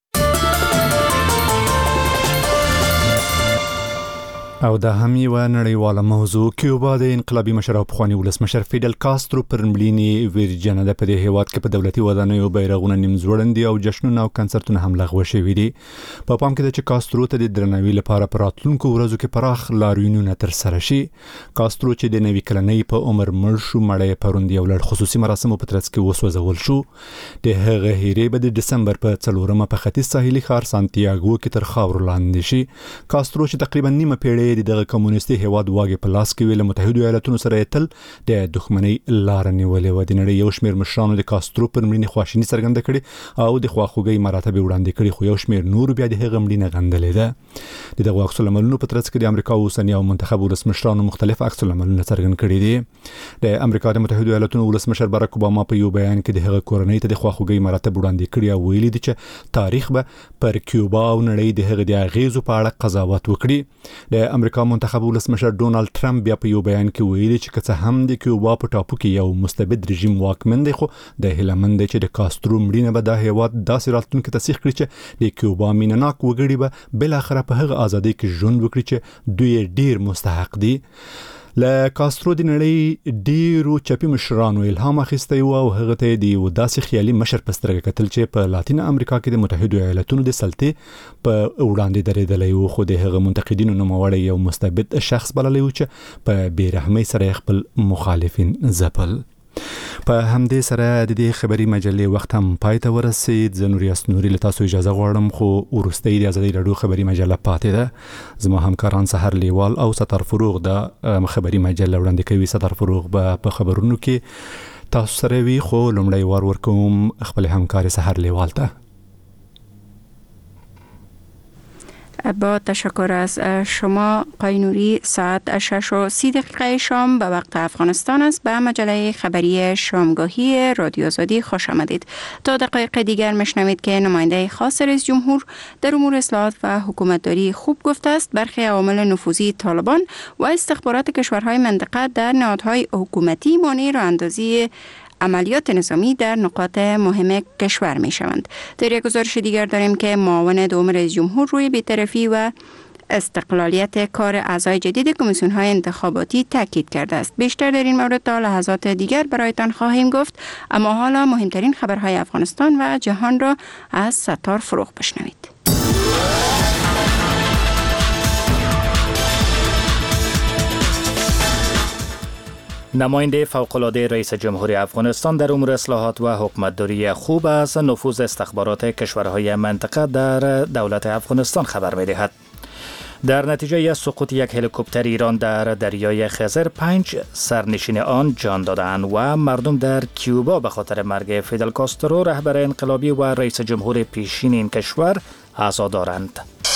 Speaker 2: او دا هم یو نړیواله موضوع. کیوبا د انقلابي مشر او پخوانی ولسمشر فیدل کاسترو پر مړینې ویرجن د په دې هیواد کې په دولتي ودانیو بیرغونه نیم ځوړندي او جشنونه او کنسرتونه هم لغوه شوي دي. په پام کې ده چې کاسترو ته د درناوي لپاره په راتلونکو ورځو کې پراخ لاریونونه ترسره شي. کاسترو چې د نوي کلنۍ په عمر مړ شو، مړی پروند یو لړ خصوصي مراسمو په ترڅ کې وسوځول شو. د هغه هیرې به د دسمبر په څلورمه په ختیځ ساحلي ښار سانتیاګو کې تر خاورو لاندې شي. کاسترو چې تقریبا نیمه پیړۍ د دغه کمونیستي هیواد واګې په لاس کې ویل متحده ایالاتونو سره تل د دښمنۍ لار نیولې و. د نړۍ یو شمېر مشرانو د کاسترو پر مړینې خواشیني څرګنده کړې او د خواخوږۍ مراتب وړاندې کړي، خو یو شمېر نور بیا د هغه مړینه غندلې ده. د دغه عکس العملونو په ترڅ کې د امریکا اوسنی او منتخب ولسمشرانو مختلف عکس العملونه څرګند کړي دي. د امریکا د متحده ایالاتونو ولسمشر باراک اوباما په یو بیان کې د هغه کورنۍ ته د خواخوږۍ مراتب وړاندې کړي او ویلي دي چې تاریخ به پر کیوبا او نړۍ د هغه د اغیزو په اړه قضاوت وکړي. د امریکا منتخب ولسمشر ډونالد ترامپ بیا په یو بیان کې ویلي چې که څه هم د کیوبا په ټاپو کې یو مستبد رژیم واکمن دی، خو د هیلمن دی چې د کاسترو مړینه به دا هیواد داسې راتلونکي تصدیق کړي چې د کیوبا مینناک وګړي به بل اخره په هغه ازادۍ کې ژوند وکړي چې دوی ډیر مستحق دي. له کاسترو د نړۍ ډیرو چپی مشرانو الهام اخیستی و او هغه ته د یو داسې خیالي مشر په سترګه کتل چې په لاتین امریکا کې د متحده ایالاتونو د سلطې په وړاندې درېدلی و، خو د هغه منتقدینو نوموړی یو مستبد شخص بللی و چې په بېرحمۍ سره خپل مخالفین ځپل. په همدې سره د دې خبري مجلې وخت هم پای ته ورسید. زه نوري اسنوري له تاسو اجازه غواړم، خو ورستۍ د ازادي رادیو خبري مجله پاتې ده. زما همکاران سحر لیوال او ستر فروغ د خبري مجله وړاندې کوي. ستر فروغ به په خبرونو کې تاسو سره وي، خو لومړی وار ورکوم خپل همکار سحر لیوال ته.
Speaker 3: با تشکر از شما قاینوری. ساعت شش و سی دقیقه شام به وقت افغانستان است. به مجله خبری شامگاهی رادیو آزادی خوش آمدید. تا دقایق دیگر میشنوید که نماینده خاص رئیس جمهور در امور اصلاحات و حکومتداری خوب گفته است برخی عوامل نفوذی طالبان و استخبارات کشورهای منطقه در نهادهای حکومتی مانع راه اندازی عملیات نظامی در نقاط مهم کشور می شوند. در یک گزارش دیگر داریم که معاون دوم رئیس جمهور روی بی‌طرفی و استقلالیت کار اعضای جدید کمیسیون های انتخاباتی تاکید کرده است. بیشتر در این مورد تا لحظات دیگر برایتان خواهیم گفت، اما حالا مهمترین خبرهای افغانستان و جهان را از ستار فروغ بشنوید.
Speaker 6: نماینده فوق‌العاده رئیس جمهور افغانستان در امور اصلاحات و حکومتداری خوب از نفوذ استخبارات کشورهای منطقه در دولت افغانستان خبر می‌دهد. در نتیجه سقوط یک هلیکوپتر ایران در دریای خزر پنج سرنشین آن جان دادند و مردم در کیوبا به خاطر مرگ فیدل کاسترو رهبر انقلابی و رئیس جمهور پیشین این کشور عزا دارند.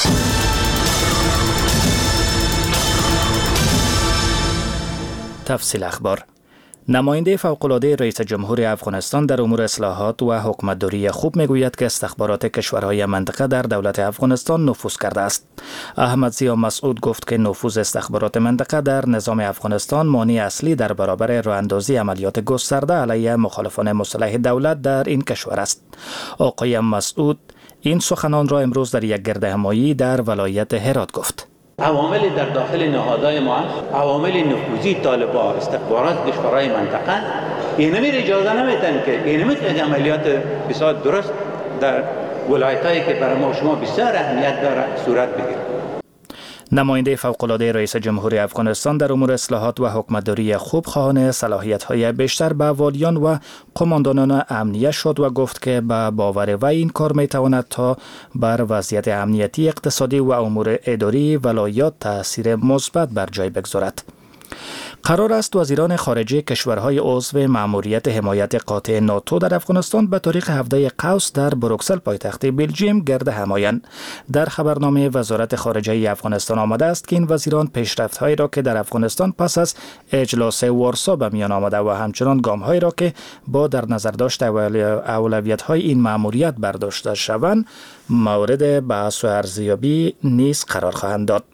Speaker 6: تفصیل اخبار. نماینده فوق‌العاده رئیس جمهور افغانستان در امور اصلاحات و حکومتداری خوب میگوید که استخبارات کشورهای منطقه در دولت افغانستان نفوذ کرده است. احمد ضیا مسعود گفت که نفوذ استخبارات منطقه در نظام افغانستان مانع اصلی در برابر راه‌اندازی عملیات گسترده علیه مخالفان مسلح دولت در این کشور است. آقای مسعود این سخنان را امروز در یک گردهمایی در ولایت هرات گفت.
Speaker 8: عوامل در داخل نهادهای ما، عوامل نفوذی طالبان، استخبارات کشورهای منطقه این نمی اجازه نمیدن که این نمیتونه عملیات بسیار درست در ولایتایی که برای ما شما بسیار اهمیت داره صورت بگیره.
Speaker 6: نماینده فوق‌العاده رئیس جمهور افغانستان در امور اصلاحات و حکومتداری خوب خواهان صلاحیت‌های بیشتر به والیان و قماندانان امنیه شد و گفت که به باور وی این کار می‌تواند تا بر وضعیت امنیتی، اقتصادی و امور اداری ولایات تأثیر مثبت بر جای بگذارد. قرار است وزیران خارجه کشورهای عضو مأموریت حمایت قاطع ناتو در افغانستان به تاریخ هفده قوس در بروکسل پایتخت بلژیم گرد همایند. در خبرنامه وزارت خارجه افغانستان آمده است که این وزیران پیشرفت‌هایی را که در افغانستان پس از اجلاس وارسا به میان آمده و همچنان گام‌هایی را که با در نظر داشت اولویت‌های این مأموریت برداشته شوند مورد بحث و ارزیابی نیز قرار خواهند داد.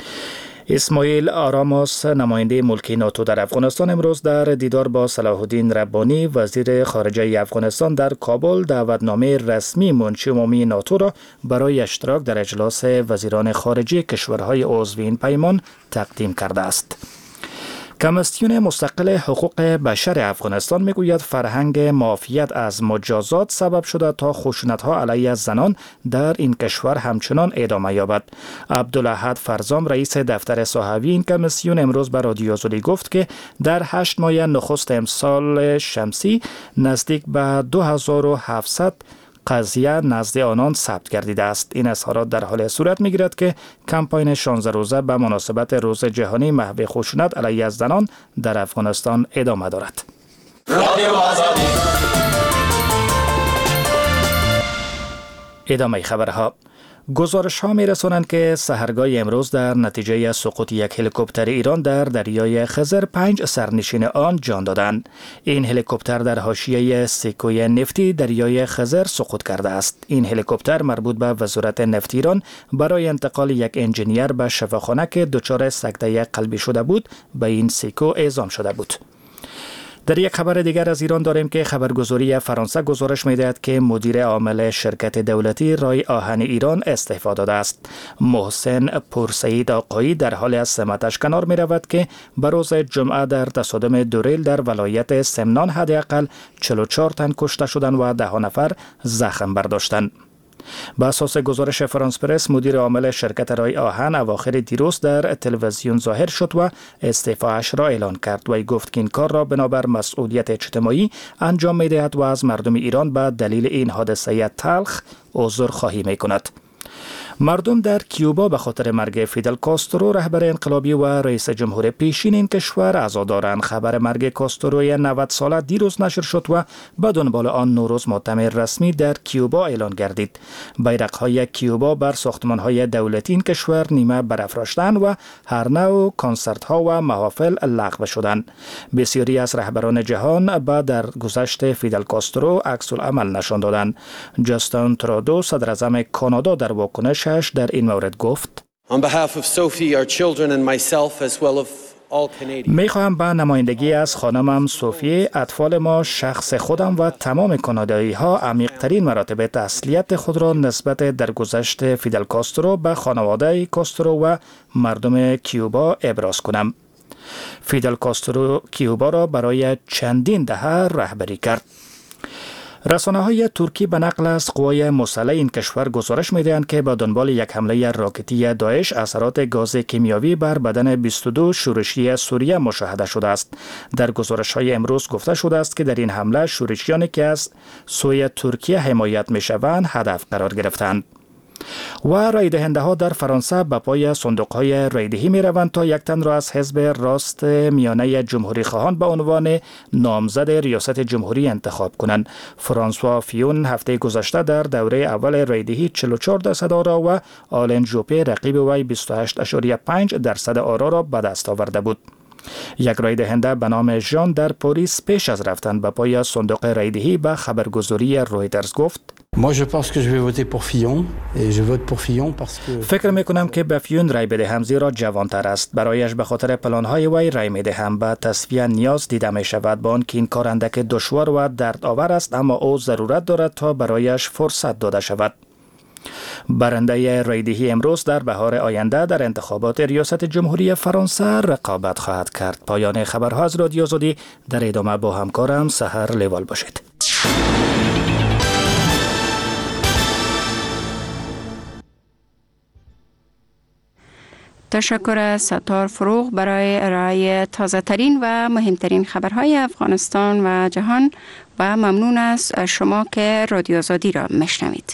Speaker 6: اسماعیل آراموس نماینده ملکی ناتو در افغانستان امروز در دیدار با صلاح الدین ربانی وزیر خارجه افغانستان در کابل دعوتنامه رسمی منشی عمومی ناتو را برای اشتراک در اجلاس وزیران خارجه کشورهای عضو این پیمان تقدیم کرده است. کمیسیون مستقل حقوق بشر افغانستان میگوید فرهنگ معافیت از مجازات سبب شده تا خشونت‌ها علیه زنان در این کشور همچنان ادامه یابد. عبدالاحد فرزام رئیس دفتر صحوی این کمیسیون امروز به رادیو آزادی گفت که در هشت ماه نخست امسال شمسی نزدیک به دو هزار و هفتصد قضیه نزد آنان ثبت گردیده است. این اظهارات در حال صورت می‌گیرد که کمپاین شانزده روزه به مناسبت روز جهانی محو خشونت علیه زنان در افغانستان ادامه دارد. ادامه خبرها. گزارش ها می رسانند که سحرگاه امروز در نتیجه سقوط یک هلیکوپتر ایران در دریای خزر پنج سرنشین آن جان دادند. این هلیکوپتر در حاشیه سکوی نفتی دریای خزر سقوط کرده است. این هلیکوپتر مربوط به وزارت نفت ایران برای انتقال یک انجینیر به شفاخانه که دچار سکته قلبی شده بود به این سکو اعزام شده بود. در یک خبر دیگر از ایران داریم که خبرگزاری فرانسه گزارش می‌دهد که مدیر عامل شرکت دولتی رای آهن ایران استعفا داده است. محسن پورسعید آقایی در حال از سمتش کنار می رود که به روز جمعه در تصادم دو ریل در ولایت سمنان حداقل چهل و چهار تن کشته شدند و ده نفر زخم برداشتند. به اساس گزارش فرانس پرس، مدیر عامل شرکت رای آهن اواخر دیروز در تلویزیون ظاهر شد و استعفاش را اعلان کرد و گفت که این کار را بنابر مسئولیت اجتماعی انجام می دهد و از مردم ایران به دلیل این حادثه تلخ عذر خواهی می کند. مردم در کیوبا به خاطر مرگ فیدل کاسترو رهبر انقلابی و رئیس جمهور پیشین این کشور عزادارند. خبر مرگ کاستروی نود ساله دیروز نشر شد و به دنبال آن نوروز مؤتمر رسمی در کیوبا اعلان گردید. بیرق‌های کیوبا بر ساختمان‌های دولتی این کشور نیمه برافراشتند و هر نوع کنسرت‌ها و محافل لغو شدند. بسیاری از رهبران جهان با در گذشت فیدل کاسترو عکس العمل نشان دادند. جاستین ترودو صدر اعظم کانادا در واکنش در این مورد گفت: می خواهم به نمایندگی از خانمم صوفی، اطفال ما، شخص خودم و تمام کانادایی ها عمیق ترین مراتب تسلیت خود را نسبت در گذشت فیدل کاسترو به خانواده کاسترو و مردم کیوبا ابراز کنم. فیدل کاسترو کیوبا را برای چندین دهه رهبری کرد. رسانه های ترکی به نقل از قوای مسلح این کشور گزارش می‌دهند که با دنبال یک حمله راکتی داعش اثرات گاز کیمیاوی بر بدن بیست و دو شورشی سوریه مشاهده شده است. در گزارش های امروز گفته شده است که در این حمله شورشیانی که از سوی ترکیه حمایت می‌شوند هدف قرار گرفتند. و رای دهنده ها در فرانسه به پای صندوق های رای دهی می روند تا یک تن را از حزب راست میانه جمهوری خواهان به عنوان نامزد ریاست جمهوری انتخاب کنند. فرانسوا فیون هفته گذشته در دوره اول رای دهی چهل و چهار درصد آرا و آلن جوپه رقیب وی بیست و هشت ممیز پنج درصد آرا را به دست آورده بود. یک رای دهنده به نام ژان در پاریس پیش از رفتن به پای صندوق رای دهی به خبرگزاری رویترز گفت: فکر میکنم که به فیون رای بدهم زیرا جوانتر است. برایش به خاطر پلانهای وی رای میدهم. به تصفیه نیاز دیده می شود با آنکه این کار اندک دشوار و دردآور است، اما او ضرورت دارد تا برایش فرصت داده شود. برنده رای دهی امروز در بهار آینده در انتخابات ریاست جمهوری فرانسه رقابت خواهد کرد. پایان خبرها از رادیو آزادی. در ادامه با همکارم سحر لیوال باشید.
Speaker 3: تشکر از ستار فروغ برای ارائه تازه ترین و مهمترین خبرهای افغانستان و جهان و ممنون از شما که رادیو آزادی را میشنوید.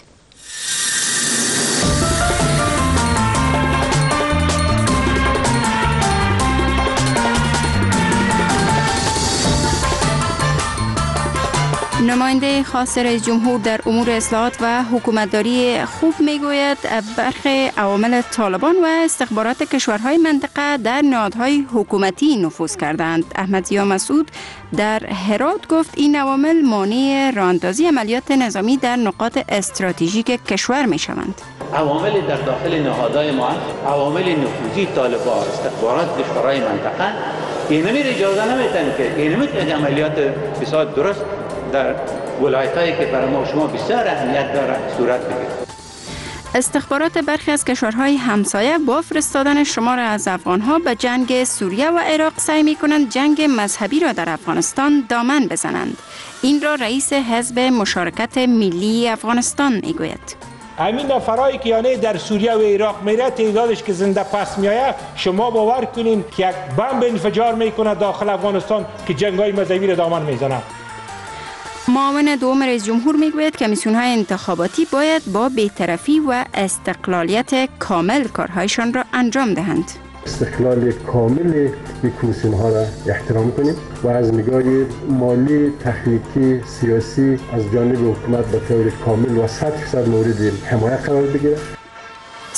Speaker 3: نماینده خاص رئیس جمهور در امور اصلاحات و حکومتداری خوب میگوید برخی عوامل طالبان و استخبارات کشورهای منطقه در نهادهای حکومتی نفوذ کردند. احمد ضیا مسعود در هرات گفت این عوامل مانع راهاندازی عملیات نظامی در نقاط استراتژیک کشور می شوند.
Speaker 8: عوامل در داخل نهادهای ما، عوامل نفوذی طالبان، استخبارات کشورهای منطقه این نمی اجازه نمیتن که این نمیتونه عملیات بسیار درست در ولایتایی که برای ما شما بسیار اهمیت داره صورت بگیرد.
Speaker 3: استخبارات برخی از کشورهای همسایه با فرستادن شمار از افغانها به جنگ سوریه و عراق سعی می کنند جنگ مذهبی را در افغانستان دامن بزنند. این را رئیس حزب مشارکت ملی افغانستان می گوید.
Speaker 20: همین نفرایی که یعنی در سوریه و عراق میره تعدادش که زنده پس میآید، شما باور کنین که یک بمب انفجار میکنه داخل افغانستان که جنگ‌های مذهبی را دامن میزنه.
Speaker 3: معاون دوم رئیس جمهور میگوید کمیسیون‌های انتخاباتی باید با بی‌طرفی و استقلالیت کامل کارهایشان را انجام دهند.
Speaker 24: استقلال کامل این کمیسیون ها را احترام کنیم و از نگاه مالی، تکنیکی، سیاسی از جانب حکومت به طور کامل و صد درصد مورد حمایت قرار بگیرد.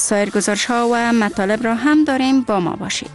Speaker 3: سایر گزارش ها و مطالب را هم داریم، با ما باشید.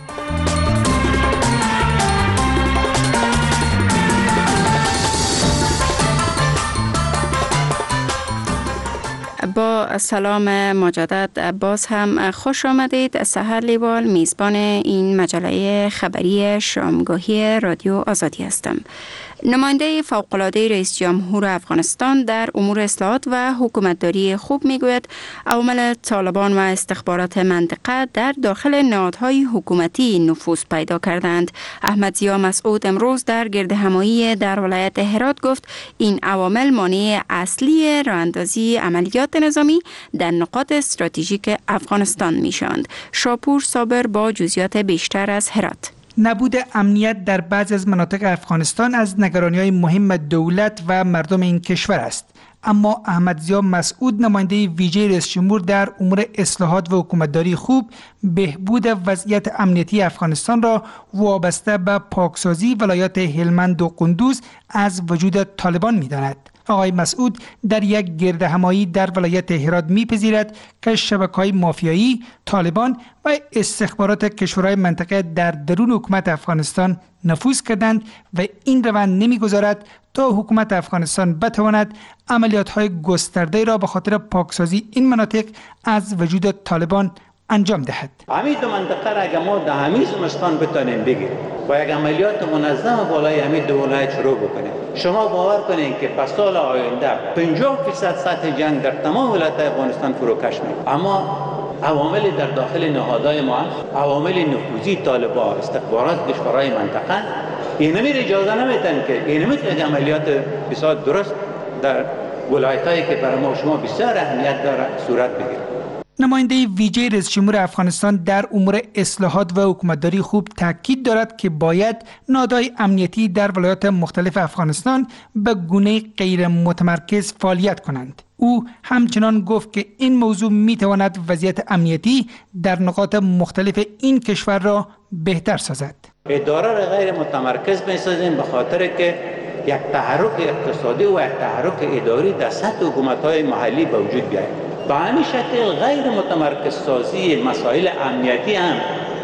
Speaker 3: با سلام مجدد باز هم خوش آمدید. سحر لیوال میزبان این مجله خبری شامگاهی رادیو آزادی هستم. نماینده فوق‌العاده رئیس جمهور افغانستان در امور اصلاحات و حکومتداری خوب میگوید عوامل طالبان و استخبارات منطقه در داخل نهادهای حکومتی نفوذ پیدا کردند. احمد ضیا مسعود امروز در گردهمایی در ولایت هرات گفت این عوامل مانع اصلی راه‌اندازی عملیات نظامی در نقاط استراتژیک افغانستان میشوند. شاپور صابر با جزئیات بیشتر از هرات.
Speaker 7: نبود امنیت در بعضی از مناطق افغانستان از نگرانی‌های مهم دولت و مردم این کشور است. اما احمد ضیا مسعود نماینده ویژه رئیس جمهور در امور اصلاحات و حکومتداری خوب بهبود وضعیت امنیتی افغانستان را وابسته به پاکسازی ولایات هلمند و قندوز از وجود طالبان می‌داند. آقای مسعود در یک گردهمایی در ولایت هرات می‌پذیرد که شبکه‌های مافیایی، طالبان و استخبارات کشورهای منطقه در درون حکومت افغانستان نفوذ کردند و این روند نمی‌گذارد تا حکومت افغانستان بتواند عملیات‌های گسترده را به خاطر پاکسازی این مناطق از وجود طالبان انجام دهد.
Speaker 8: همین دو منطقه را اگر ما در همین زمستان بتانیم بگیریم و یک عملیات منظم بالای همین دو ولایت شروع بکنیم، شما باور کنید که پس سال آینده پنجاه درصد سطح جنگ در تمام ولایت افغانستان فروکش می‌شود. اما عوامل در داخل نهادهای ما، عوامل نفوذی طالبان، استخبارات کشورهای منطقه این نمی اجازه نمیدن که این نمیتونه عملیات بسیار درست در ولایتایی که برای ما شما بسیار اهمیت داره صورت بگیره.
Speaker 7: نماینده ویژه رئیس جمهور افغانستان در امور اصلاحات و حکومتداری خوب تاکید دارد که باید نهادهای امنیتی در ولایات مختلف افغانستان به گونه غیر متمرکز فعالیت کنند. او همچنان گفت که این موضوع میتواند وضعیت امنیتی در نقاط مختلف این کشور را بهتر سازد.
Speaker 8: اداره را غیر متمرکز بسازیم به خاطر که یک تحرک اقتصادی و یک تحرک اداری در سطح حکومت‌های محلی به وجود بیاید. به همین شکل غیر متمرکز سازی مسائل امنیتی هم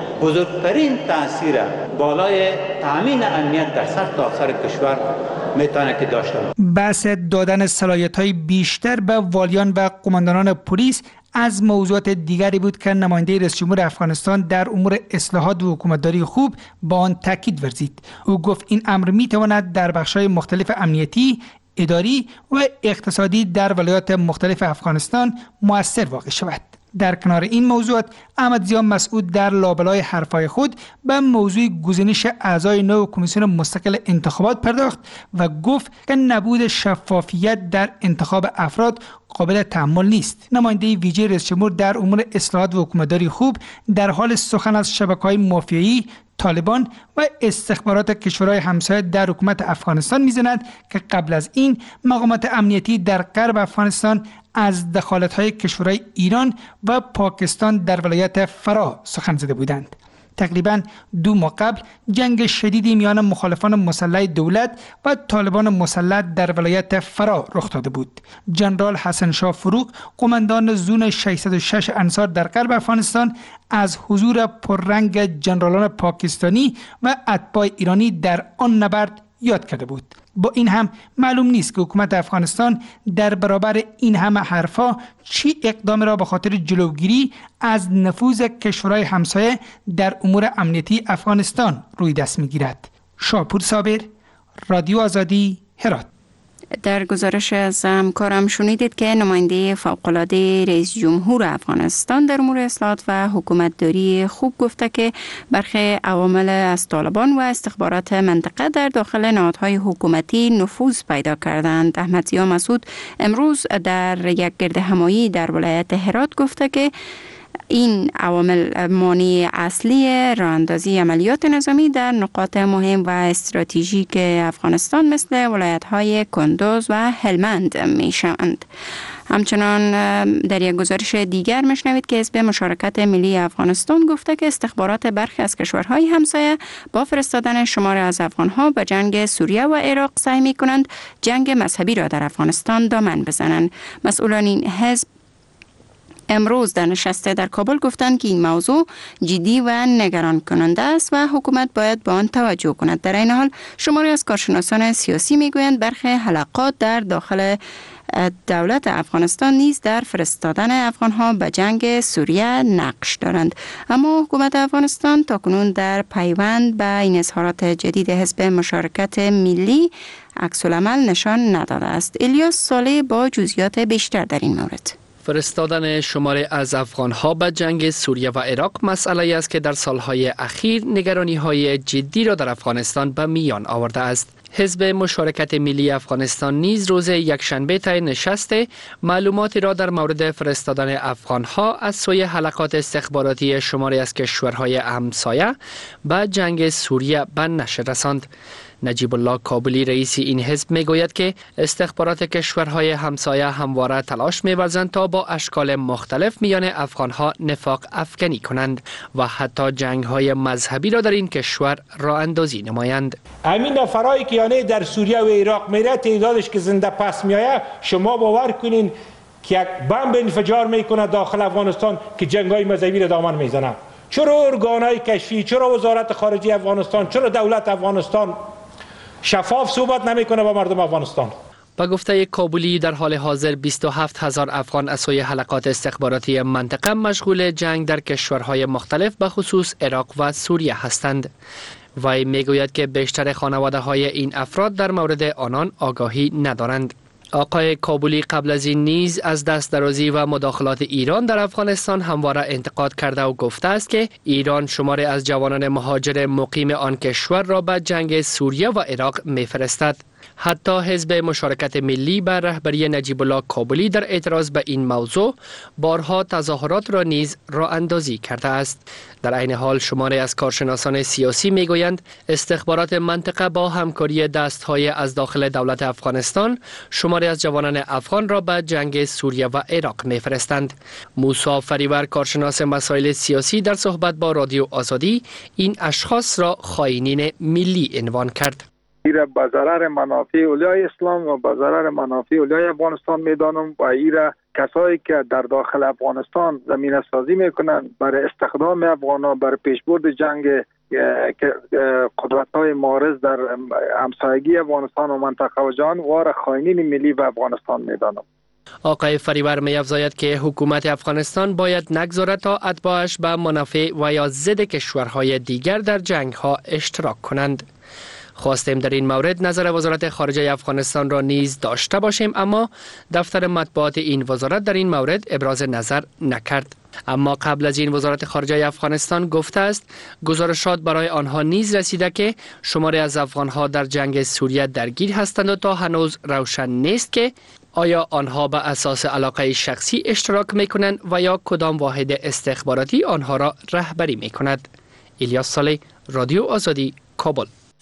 Speaker 8: بزرگترین تاثیر بالای تامین امنیت در سر تا آخر کشور میتونه که داشته باشه.
Speaker 7: بحث دادن صلاحیت‌های بیشتر به والیان و قماندانان پلیس از موضوعات دیگری بود که نماینده رئیس جمهور افغانستان در امور اصلاحات و حکومتداری خوب با آن تاکید ورزید. او گفت این امر میتواند در بخش‌های مختلف امنیتی، اداری و اقتصادی در ولایات مختلف افغانستان مؤثر واقع شود. در کنار این موضوعات احمد ضیا مسعود در لابلای حرفای خود به موضوع گزینش اعضای نو کمیسیون مستقل انتخابات پرداخت و گفت که نبود شفافیت در انتخاب افراد قابل تحمل نیست. نماینده ویژه رئیس جمهور در امور اصلاحات و حکومتداری خوب در حال سخن از شبکه‌های مافیایی، طالبان و استخبارات کشورهای همسایه در حکومت افغانستان می‌زند که قبل از این مقامات امنیتی در غرب افغانستان از دخالت‌های کشورهای ایران و پاکستان در ولایت فرا سخن زده بودند. تقریباً دو ماه قبل جنگ شدیدی میان مخالفان مسلح دولت و طالبان مسلح در ولایت فرا رخ داده بود. جنرال حسن شاه فروغ، قماندان زون ششصد و شش انصار در غرب افغانستان، از حضور پررنگ جنرالان پاکستانی و اتباع ایرانی در آن نبرد یاد کرده بود. با این هم معلوم نیست که حکومت افغانستان در برابر این همه حرفا چی اقدام را به خاطر جلوگیری از نفوذ کشورهای همسایه در امور امنیتی افغانستان روی دست میگیرد. شاپور صابر، رادیو آزادی، هرات.
Speaker 3: در گزارش از همکارم شنیدید که نماینده فوق‌العاده رئیس جمهور افغانستان در امور اصلاحات و حکومتداری خوب گفته که برخی عوامل از طالبان و استخبارات منطقه در داخل نهادهای حکومتی نفوذ پیدا کردند. احمد ضیا مسعود امروز در یک گردهمایی در ولایت هرات گفته که این عوامل مانع اصلی راه‌اندازی عملیات نظامی در نقاط مهم و استراتژیک افغانستان مثل ولایت‌های کندوز و هلمند می‌شوند. همچنان در یک گزارش دیگر میشنوید که حزب مشارکت ملی افغانستان گفته که استخبارات برخی از کشورهای همسایه با فرستادن شمار از افغانها به جنگ سوریه و عراق سعی می‌کنند جنگ مذهبی را در افغانستان دامن بزنند. مسئولان این حزب امروز در نشست در کابل گفتند که این موضوع جدی و نگران کننده است و حکومت باید به آن توجه کند. در این حال شماری از کارشناسان سیاسی میگویند برخی حلقات در داخل دولت افغانستان نیز در فرستادن افغانها به جنگ سوریه نقش دارند، اما حکومت افغانستان تاکنون در پیوند به این اظهارات جدید حزب مشارکت ملی عکس العمل نشان نداده است. الیاس صالح با جزئیات بیشتر در این مورد.
Speaker 9: فرستادن شماره از افغانها به جنگ سوریه و عراق مسئله است که در سالهای اخیر نگرانی‌های جدی را در افغانستان به میان آورده است. حزب مشارکت ملی افغانستان نیز روز یکشنبه طی نشست معلوماتی را در مورد فرستادن افغانها از سوی حلقات استخباراتی شماری از کشورهای همسایه به جنگ سوریه به نشر رساند. نجیب الله کابلی رئیس این حزب میگوید که استخبارات کشورهای همسایه همواره تلاش می‌ورزند تا با اشکال مختلف میان افغانها نفاق افکنی کنند و حتی جنگ‌های مذهبی را در این کشور راه اندازی نمایند.
Speaker 20: همین نفرایی که یعنی در سوریه و عراق میره تعدادش که زنده پس میآید، شما باور کنین که یک بمب انفجار میکنه داخل افغانستان که جنگ‌های مذهبی را دامن میزنه. چرا ارگان‌های کشفی، چرا وزارت خارجه افغانستان، چرا دولت افغانستان شفاف صحبت نمیکنه با مردم افغانستان؟
Speaker 9: با گفته کابلی در حال حاضر بیست و هفت هزار افغان از سوی حلقات استخباراتی منطقه مشغول جنگ در کشورهای مختلف به خصوص عراق و سوریه هستند. وی میگوید که بیشتر خانواده های این افراد در مورد آنان آگاهی ندارند. آقای کابلی قبل از این نیز از دست درازی و مداخلات ایران در افغانستان همواره انتقاد کرده و گفته است که ایران شماری از جوانان مهاجر مقیم آن کشور را به جنگ سوریه و عراق میفرستد. حتی حزب مشارکت ملی به رهبری نجیب الله کابلی در اعتراض به این موضوع بارها تظاهرات را نیز راه اندازی کرده است. در عین حال شماری از کارشناسان سیاسی میگویند استخبارات منطقه با همکاری دستهای از داخل دولت افغانستان شماری از جوانان افغان را به جنگ سوریه و عراق میفرستند. موسی فریور کارشناس مسائل سیاسی در صحبت با رادیو آزادی این اشخاص را خائنین ملی عنوان کرد.
Speaker 17: ایره به ضرر منافع اولیای اسلام و به ضرر منافع اولیای افغانستان میدانم و ایره کسایی که در داخل افغانستان زمینه سازی میکنند برای استخدام افغان‌ها برای پیشبرد جنگ قدرت‌های معارض در همسایگی افغانستان و منطقه و جهان وار خائنین ملی و افغانستان میدانم.
Speaker 9: آقای فریور می‌افزاید که حکومت افغانستان باید نگذارد تا اتباعش به منافع و یا ضد کشورهای دیگر در جنگ‌ها اشتراک کنند. خواستیم در این مورد نظر وزارت خارجه افغانستان را نیز داشته باشیم، اما دفتر مطبوعات این وزارت در این مورد ابراز نظر نکرد. اما قبل از این وزارت خارجه افغانستان گفته است گزارشات برای آنها نیز رسیده که شماری از افغانها در جنگ سوریه درگیر هستند و تا هنوز روشن نیست که آیا آنها به اساس علاقه شخصی اشتراک میکنند و یا کدام واحد استخباراتی آنها را رهبری میکند. الیاس صالح، رادیو آزادی، کابل.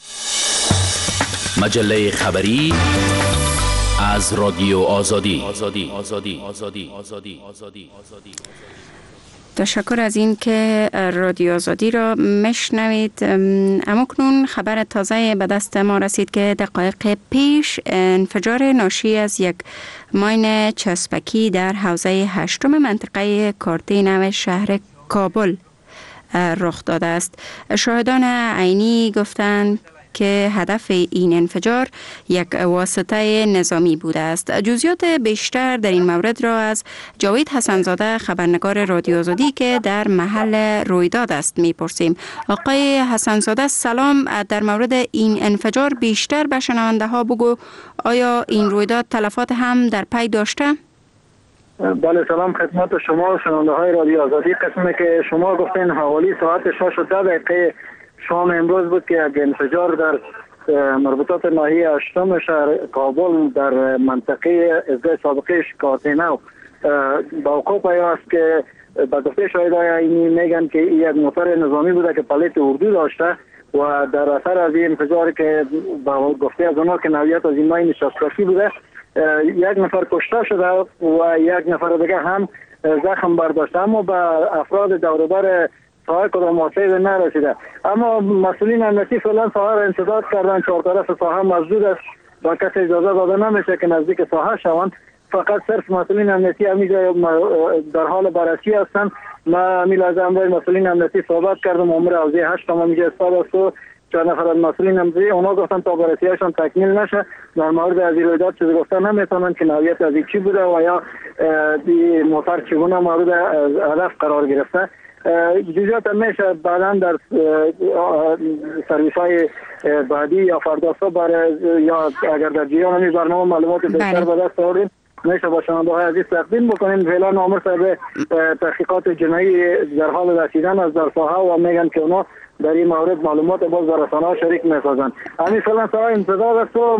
Speaker 10: مجله خبری از رادیو آزادی. آزادی آزادی آزادی آزادی آزادی آزادی.
Speaker 3: تشکر از این که رادیو آزادی را میشنوید. امکنون خبر تازه به دست ما رسید که دقایق پیش انفجار ناشی از یک ماین چسبکی در حوزه هشتم منطقه کارته نو شهر کابل رخ داده است. شاهدان عینی گفتند که هدف این انفجار یک واسطه نظامی بوده است. جزئیات بیشتر در این مورد را از جاوید حسنزاده خبرنگار رادیو آزادی که در محل رویداد است میپرسیم. آقای حسنزاده سلام، در مورد این انفجار بیشتر به شنونده ها بگو. آیا این رویداد تلفات هم در پی داشته؟
Speaker 11: بله، سلام خدمت شما شنونده های رادیو آزادی. قسمی که شما گفتین حوالی ساعت شش و ده دقیقه شام امروز بود که یک انفجار در مربوطات ناحیه هشتم شهر کابل در منطقه ازگاه سابقه کارتینو با وقوع پیاست که به گفته شاهدای عینی میگن که یک موتور نظامی بوده که پلیت اردو داشته و در اثر از این انفجار که با گفته از اونها که نوعیت از این ماین شسپکی بوده یک نفر کشته شده و یک نفر دیگه هم زخم برداشته، اما به افراد دوروبر ساحه کدام آسیب نرسیده. اما مسئولین امنیتی فعلا ساحه را انسداد کردن، چهار طرف ساحه مسدود است و کسی اجازه داده نمیشه که نزدیک ساحه شوند. فقط صرف مسئولین امنیتی همینجا در حال بررسی هستند. ما همین لحظه هم با مسئولین امنیتی صحبت کردم، امور حوزه هشت هم همینجا استاد است و چند نفر از مسئولین امنیتی اونا گفتن تا بررسیشان تکمیل نشه در مورد از این رویداد چیزی گفتن نمیتونن که نوعیت از چی بوده و یا این موتر چگونه مورد هدف قرار گرفته. جزئیات میشه بعدا در سرویس های بعدی یا فردا صبح برای یا اگر در جریان این برنامه معلومات بیشتر به دست آوریم میشه با شنونده های عزیز تقدیم بکنیم. فعلا مأمور صاحب تحقیقات جنایی در حال رسیدن از در ساحه و میگن که اونا در این مورد معلومات باز در رسانه‌ها شریک می‌سازند. همین فعلا سوال انتظار است و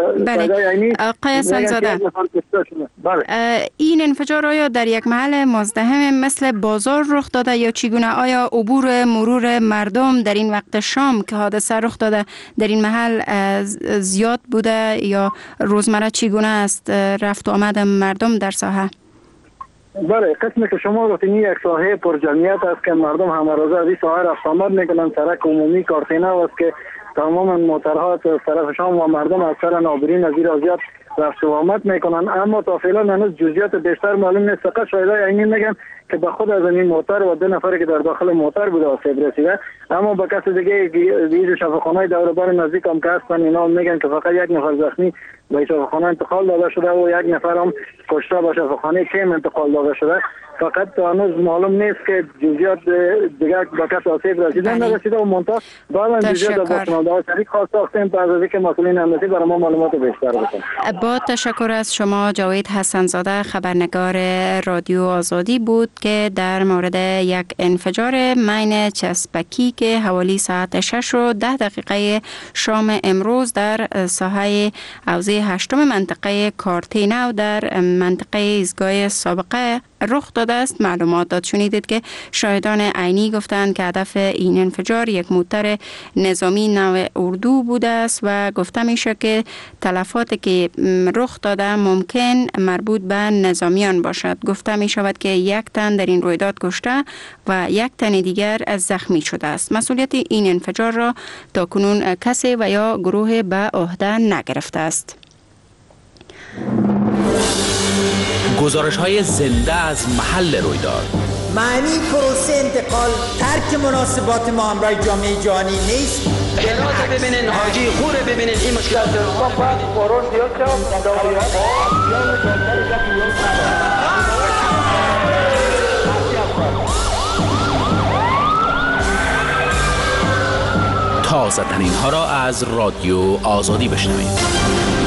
Speaker 3: بله. آقای حسن زاده،
Speaker 11: بله.
Speaker 3: این انفجار آیا در یک محل مزدحم مثل بازار رخ داده یا چگونه؟ آیا عبور مرور مردم در این وقت شام که حادثه رخ داده در این محل زیاد بوده یا روزمره چگونه است رفت و آمد مردم در ساحه؟
Speaker 11: بله، قسمی که شما گفتین یک ساحه پر جمعیت است که مردم همه روزه از این ساحه رفت آمد میکنن. سرک عمومی کارتینه است که تمام موترها از طرف شام و مردم از سر نابرین از این زیاد رفت و آمد میکنن. اما تا فعلا هنوز جزئیات بیشتر معلوم نیست. فقط شاهدای عینی میگن که به خود از این موتر و دو نفری که در داخل موتر بوده آسیب رسیده. اما به کس دیگه دیگه شفاخانه دور و بر نزدیک هم که هستن اینا میگن که فقط یک نفر زخمی به شفاخانه انتقال داده شده و یک نفر هم کشته به شفاخانه کم انتقال داده شده. فقط هنوز معلوم نیست که جزئیات دیگه به کس آسیب رسیده نرسیده و منتها بعد جزئیات با شنونده شریک خواسته هستیم بعد از اینکه مسئولین امنیتی برای ما معلومات بیشتر بدن.
Speaker 3: با تشکر از شما. جاوید حسن زاده خبرنگار رادیو آزادی بود که در مورد یک انفجار مین چسبکی که حوالی ساعت شش و ده دقیقه شام امروز در ساحه حوزه هشتم منطقه کارتینه و در منطقه ایستگاه سابقه رخ داده است معلومات داد. شنیدید که شاهدان عینی گفتند که هدف این انفجار یک موتر نظامی نو اردو بوده است و گفته میشه که تلفاتی که رخ داده ممکن مربوط به نظامیان باشد. گفته می شود که یک تن در این رویداد کشته و یک تن دیگر از زخمی شده است. مسئولیت این انفجار را تا کنون کسی و یا گروه به عهده نگرفته است.
Speaker 10: گزارش های زنده از محل رویداد.
Speaker 12: معنی پروسه انتقال ترک مناسبات ما همراه جامعه جهانی نیست.
Speaker 13: جنازه ببینین، حاجی خوره ببینین، این مشکلات
Speaker 10: تازه ترین ها را از رادیو آزادی بشنوید.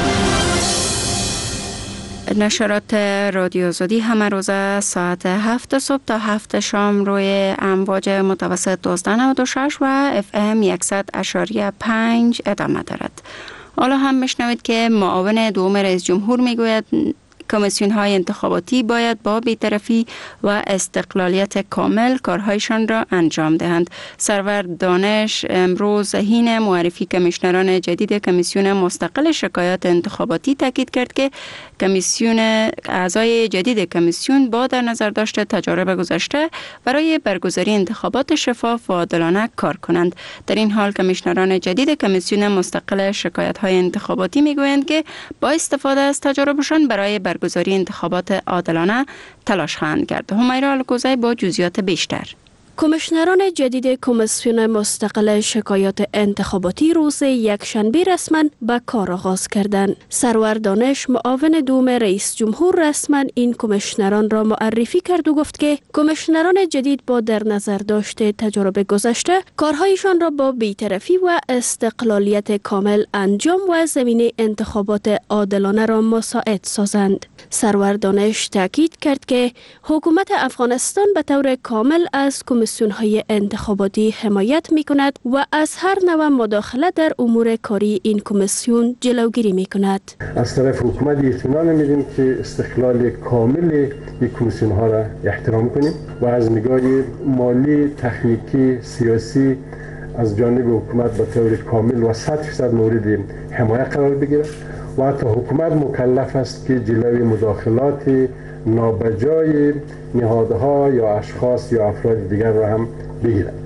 Speaker 3: نشرات رادیو آزادی همه روزه ساعت هفت صبح تا هفت شام روی امواج متوسط دوازده نود و شش و اف ام صد اشاریه پنج ادامه دارد. حالا هم میشنوید که معاون دوم رئیس جمهور میگوید کمیسیون های انتخاباتی باید با بی‌طرفی و استقلالیت کامل کارهایشان را انجام دهند. سرور دانش امروز حین معرفی کمیشنران جدید کمیسیون مستقل شکایات انتخاباتی تاکید کرد که کمیسیون اعضای جدید کمیسیون با در نظر داشته تجارب گذشته برای برگزاری انتخابات شفاف و عادلانه کار کنند. در این حال کمیشنران جدید کمیسیون مستقل شکایات های انتخاباتی میگویند که با استفاده از تجاربشان برای برگزاری انتخابات عادلانه تلاش خواهند کرد. همیرا الکوزی با جزئیات بیشتر.
Speaker 15: کمیشنران جدید کمیسیون مستقل شکایات انتخاباتی روز یکشنبه رسما به کار آغاز کردند. سرور دانش معاون دوم رئیس جمهور رسما این کمیشنران را معرفی کرد و گفت که کمیشنران جدید با در نظر داشته تجارب گذشته کارهایشان را با بی‌طرفی و استقلالیت کامل انجام و زمینه انتخابات عادلانه را مساعد سازند. سرور دانش تاکید کرد که حکومت افغانستان به طور کامل از کمیسیون‌های انتخاباتی حمایت می‌کند و از هر نوع مداخله در امور کاری این کمیسیون جلوگیری می‌کند.
Speaker 24: از طرف حکومت اطمینان میدیم که استقلال کامل این کمیسیون‌ها را احترام کنیم و از نگاه مالی، تکنیکی، سیاسی از جانب حکومت به طور کامل و صد درصد مورد حمایت قرار بگیرد و حتی حکومت مکلف است که جلوی مداخلات نابجای نهادها یا اشخاص یا افراد دیگر را هم بگیرد.
Speaker 15: آقای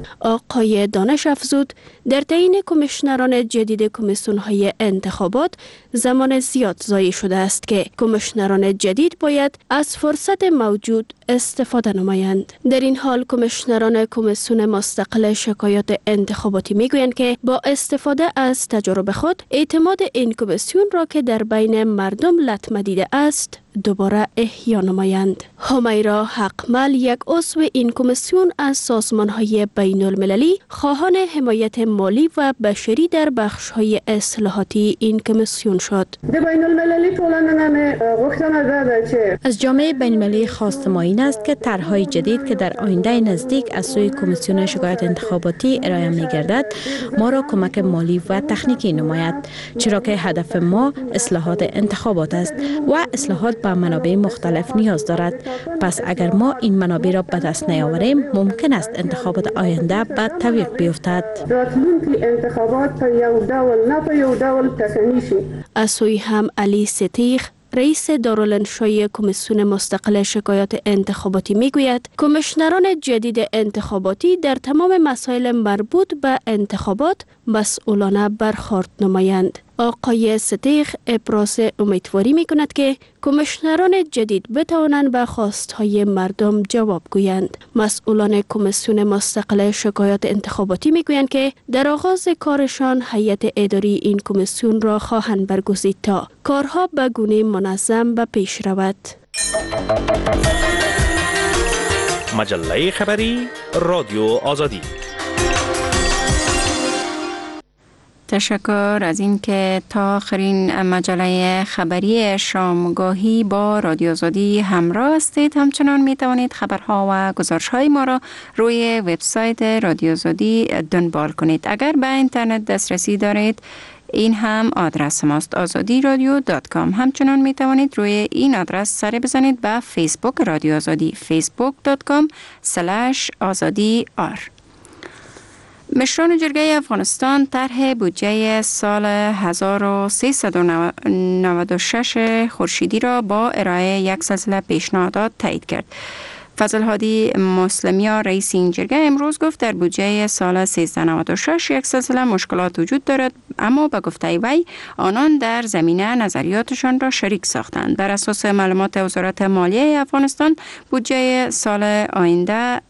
Speaker 15: آقای دانش افزود در تعیین کمیشنران جدید کمیسیون‌های انتخابات زمان زیاد ضایع شده است که کمیشنران جدید باید از فرصت موجود استفاده نمایند. در این حال کمیشنران کمیسیون مستقل شکایات انتخاباتی میگویند که با استفاده از تجربه خود اعتماد این کمیسیون را که در بین مردم لطمه دیده است دوباره احیا نمایند. همیرا حقمل یک عضو این کمیسیون از سازمان‌های بین المللی خواهان حمایت مالی و بشری در بخش‌های اصلاحاتی این کمیسیون شد.
Speaker 1: بین المللی ټولنه غوښتنه ده چې
Speaker 18: از جامعه بین المللی خواست ما این است که طرح‌های جدید که در آینده نزدیک از سوی کمیسیون شکایات انتخاباتی ارائه می‌گردد ما را کمک مالی و تکنیکی نماید، چرا که هدف ما اصلاحات انتخابات است و اصلاحات به منابع مختلف نیاز دارد. پس اگر ما این منابع را به دست نیاوریم ممکن است انتخابات آینده به تعویق بیفتد.
Speaker 1: راتلونکي انتخابات په یو ډول نه په یو ډول ټکني شي.
Speaker 15: از سوی هم علی ستیخ رئیس دارالانشای کمیسیون مستقل شکایات انتخاباتی میگوید کمیشنران جدید انتخاباتی در تمام مسائل مربوط به انتخابات مسئولانه برخورد نمایند. آقای ستیخ ابراز امیدواری می کند که کمیشنران جدید بتوانند به خواستهای مردم جواب گویند. مسئولان کمیسیون مستقل شکایات انتخاباتی می گویند که در آغاز کارشان هیئت اداری این کمیسیون را خواهند برگزید تا کارها به گونه منظم به پیش رود.
Speaker 19: مجله خبری رادیو آزادی.
Speaker 3: تشکر از اینکه تا آخرین مجله خبری شامگاهی با رادیو آزادی همراه هستید. همچنان می توانید خبرها و گزارش‌های ما را روی وبسایت رادیو آزادی دنبال کنید. اگر به اینترنت دسترسی دارید این هم آدرس ماست آزادی رادیو دات کام. همچنان می توانید روی این آدرس سر بزنید به فیسبوک رادیو آزادی فیسبوک دات کام اسلش آزادی آر. مشران جرگه افغانستان طرح بودجه سال هزار و سیصد و نود و شش خورشیدی را با ارائه یک سلسله پیشنهادات تایید کرد. فضل هادی مسلمیار رئیس این جرگه امروز گفت در بودجه سال سیصد و نود و شش یک سلسله مشکلات وجود دارد، اما به گفته وی آنان در زمینه نظریاتشان را شریک ساختند. بر اساس معلومات وزارت مالیه افغانستان بودجه سال آینده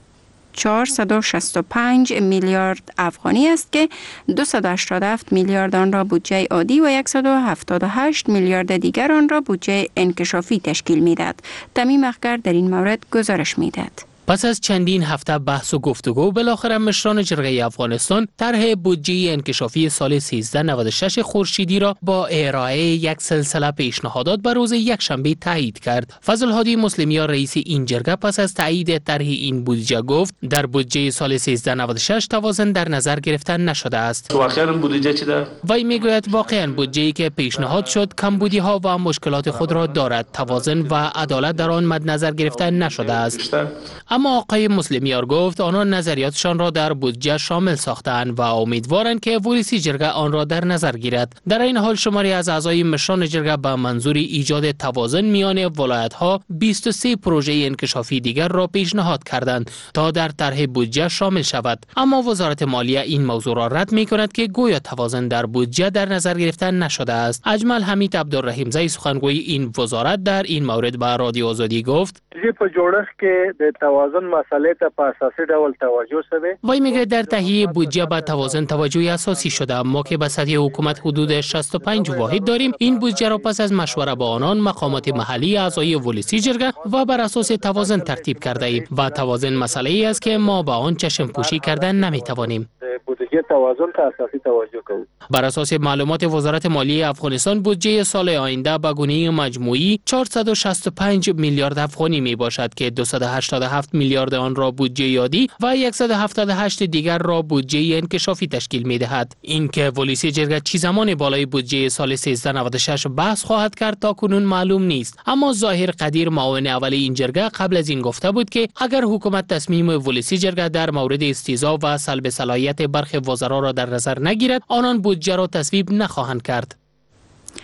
Speaker 3: چهارصد و شصت و پنج میلیارد افغانی است که دویست و هشتاد و هفت میلیارد آن را بودجه عادی و صد و هفتاد و هشت میلیارد دیگر آن را بودجه انکشافی تشکیل می‌دهد. تمیم اخگر در این مورد گزارش می‌دهد.
Speaker 9: پس از چندین هفته بحث و گفتگو بالاخره مشران جرگه افغانستان طرح بودجه انکشافی سال سیزده نود و شش خورشیدی را با ارائه یک سلسله پیشنهادات بر روز یکشنبه تایید کرد. فضل هادی مسلمیار رئیس این جرگه پس از تایید طرح این بودجه گفت در بودجه سال سیزده نود و شش توازن در نظر گرفته نشده است.
Speaker 21: واقعا بودجه چی ده؟
Speaker 9: وی میگوید واقعا بودجه‌ای که پیشنهاد شد کمبودی‌ها و مشکلات خود را دارد. توازن و عدالت در آن مد نظر گرفته نشده است. اما آقای مسلمیار گفت آنان نظریاتشان را در بودجه شامل ساختند و امیدوارند که ورئیس جرگه آن را در نظر گیرد. در این حال شماری از اعضای مشران جرگه به منظور ایجاد توازن میان ولایت‌ها بیست و سه پروژه انکشافی دیگر را پیشنهاد کردند تا در طرح بودجه شامل شود. اما وزارت مالیه این موضوع را رد می‌کند که گویا توازن در بودجه در نظر گرفته نشده است. اجمل حمید عبدالرحیمزی سخنگوی این وزارت در این مورد به رادیو آزادی گفت
Speaker 22: په جوړښت کې د توازن مسئله ته په اساسي ډول توجه شوه.
Speaker 9: وی میگه در تهیه بودجه به توازن توجه اساسی شده. ما که به سطح حکومت حدود شصت و پنج واحد داریم، این بودجه را پس از مشوره با آنان مقامات محلی اعضای ولسی جرگه و بر اساس توازن ترتیب کرده ایم و توازن مسئله ای است که ما به آن چشم پوشی کردن نمیتوانیم.
Speaker 22: بودجه توازن ته اساسي توجه کوو.
Speaker 9: بر اساس معلومات وزارت مالیه افغانستان بودجه سال آینده به گونه مجموعی چهارصد و شصت و پنج میلیارد افغانی می باشد که دویست و هشتاد و هفت میلیارد آن را بودجه یادی و صد و هفتاد و هشت دیگر را بودجه انکشافی تشکیل می دهد. این که ولسی جرگه چی زمان بالای بودجه سال سیزده نود و شش بحث خواهد کرد تا کنون معلوم نیست. اما ظاهر قدیر معاون اول این جرگه قبل از این گفته بود که اگر حکومت تصمیم ولسی جرگه در مورد استیضاح و سلب صلاحیت برخی وزرا را در نظر نگیرد، آنان بودجه را تصویب نخواهند کرد.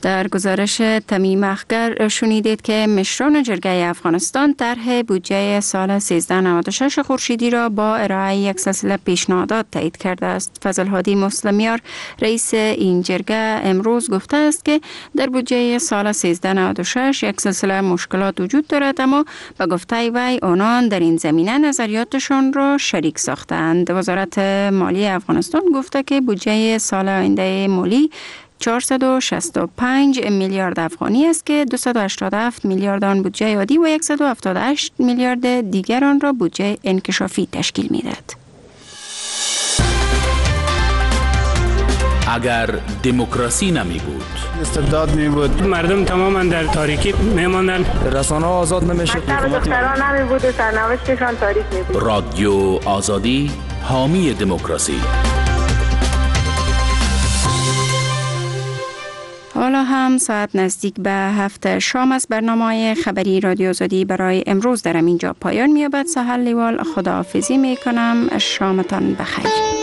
Speaker 3: در گزارش تمیم اخگر شنیدید که مشران جرگه افغانستان طرح بودجه سال سیزده نود و شش خورشیدی را با ارائه یک سلسله پیشنهادات تایید کرده است. فضل هادی مسلمیار رئیس این جرگه امروز گفته است که در بودجه سال سیزده نود و شش یک سلسله مشکلات وجود دارد، اما به گفته وی آنان در این زمینه نظریاتشان را شریک ساختند. وزارت مالی افغانستان گفته که بودجه سال آینده مالی چهارصد و شصت و پنج میلیارد افغانی است که دویست و هشتاد و هفت میلیارد آن بودجه عادی و صد و هفتاد و هشت میلیارد دیگر آن را بودجه انکشافی تشکیل می‌دهد.
Speaker 10: اگر دموکراسی نمی بود،
Speaker 14: استبداد می بود، مردم تماما در تاریکی می ماندن، رسانه آزاد نمیشد،
Speaker 16: دختران نمی بود و سرنوشتشان تاریک می بود.
Speaker 10: رادیو آزادی حامی دموکراسی.
Speaker 3: حالا هم ساعت نزدیک به هفت شام است. برنامه خبری رادیو آزادی برای امروز در اینجا پایان می‌یابد. سهل لیوال خداحافظی می کنم. شامتان بخیر.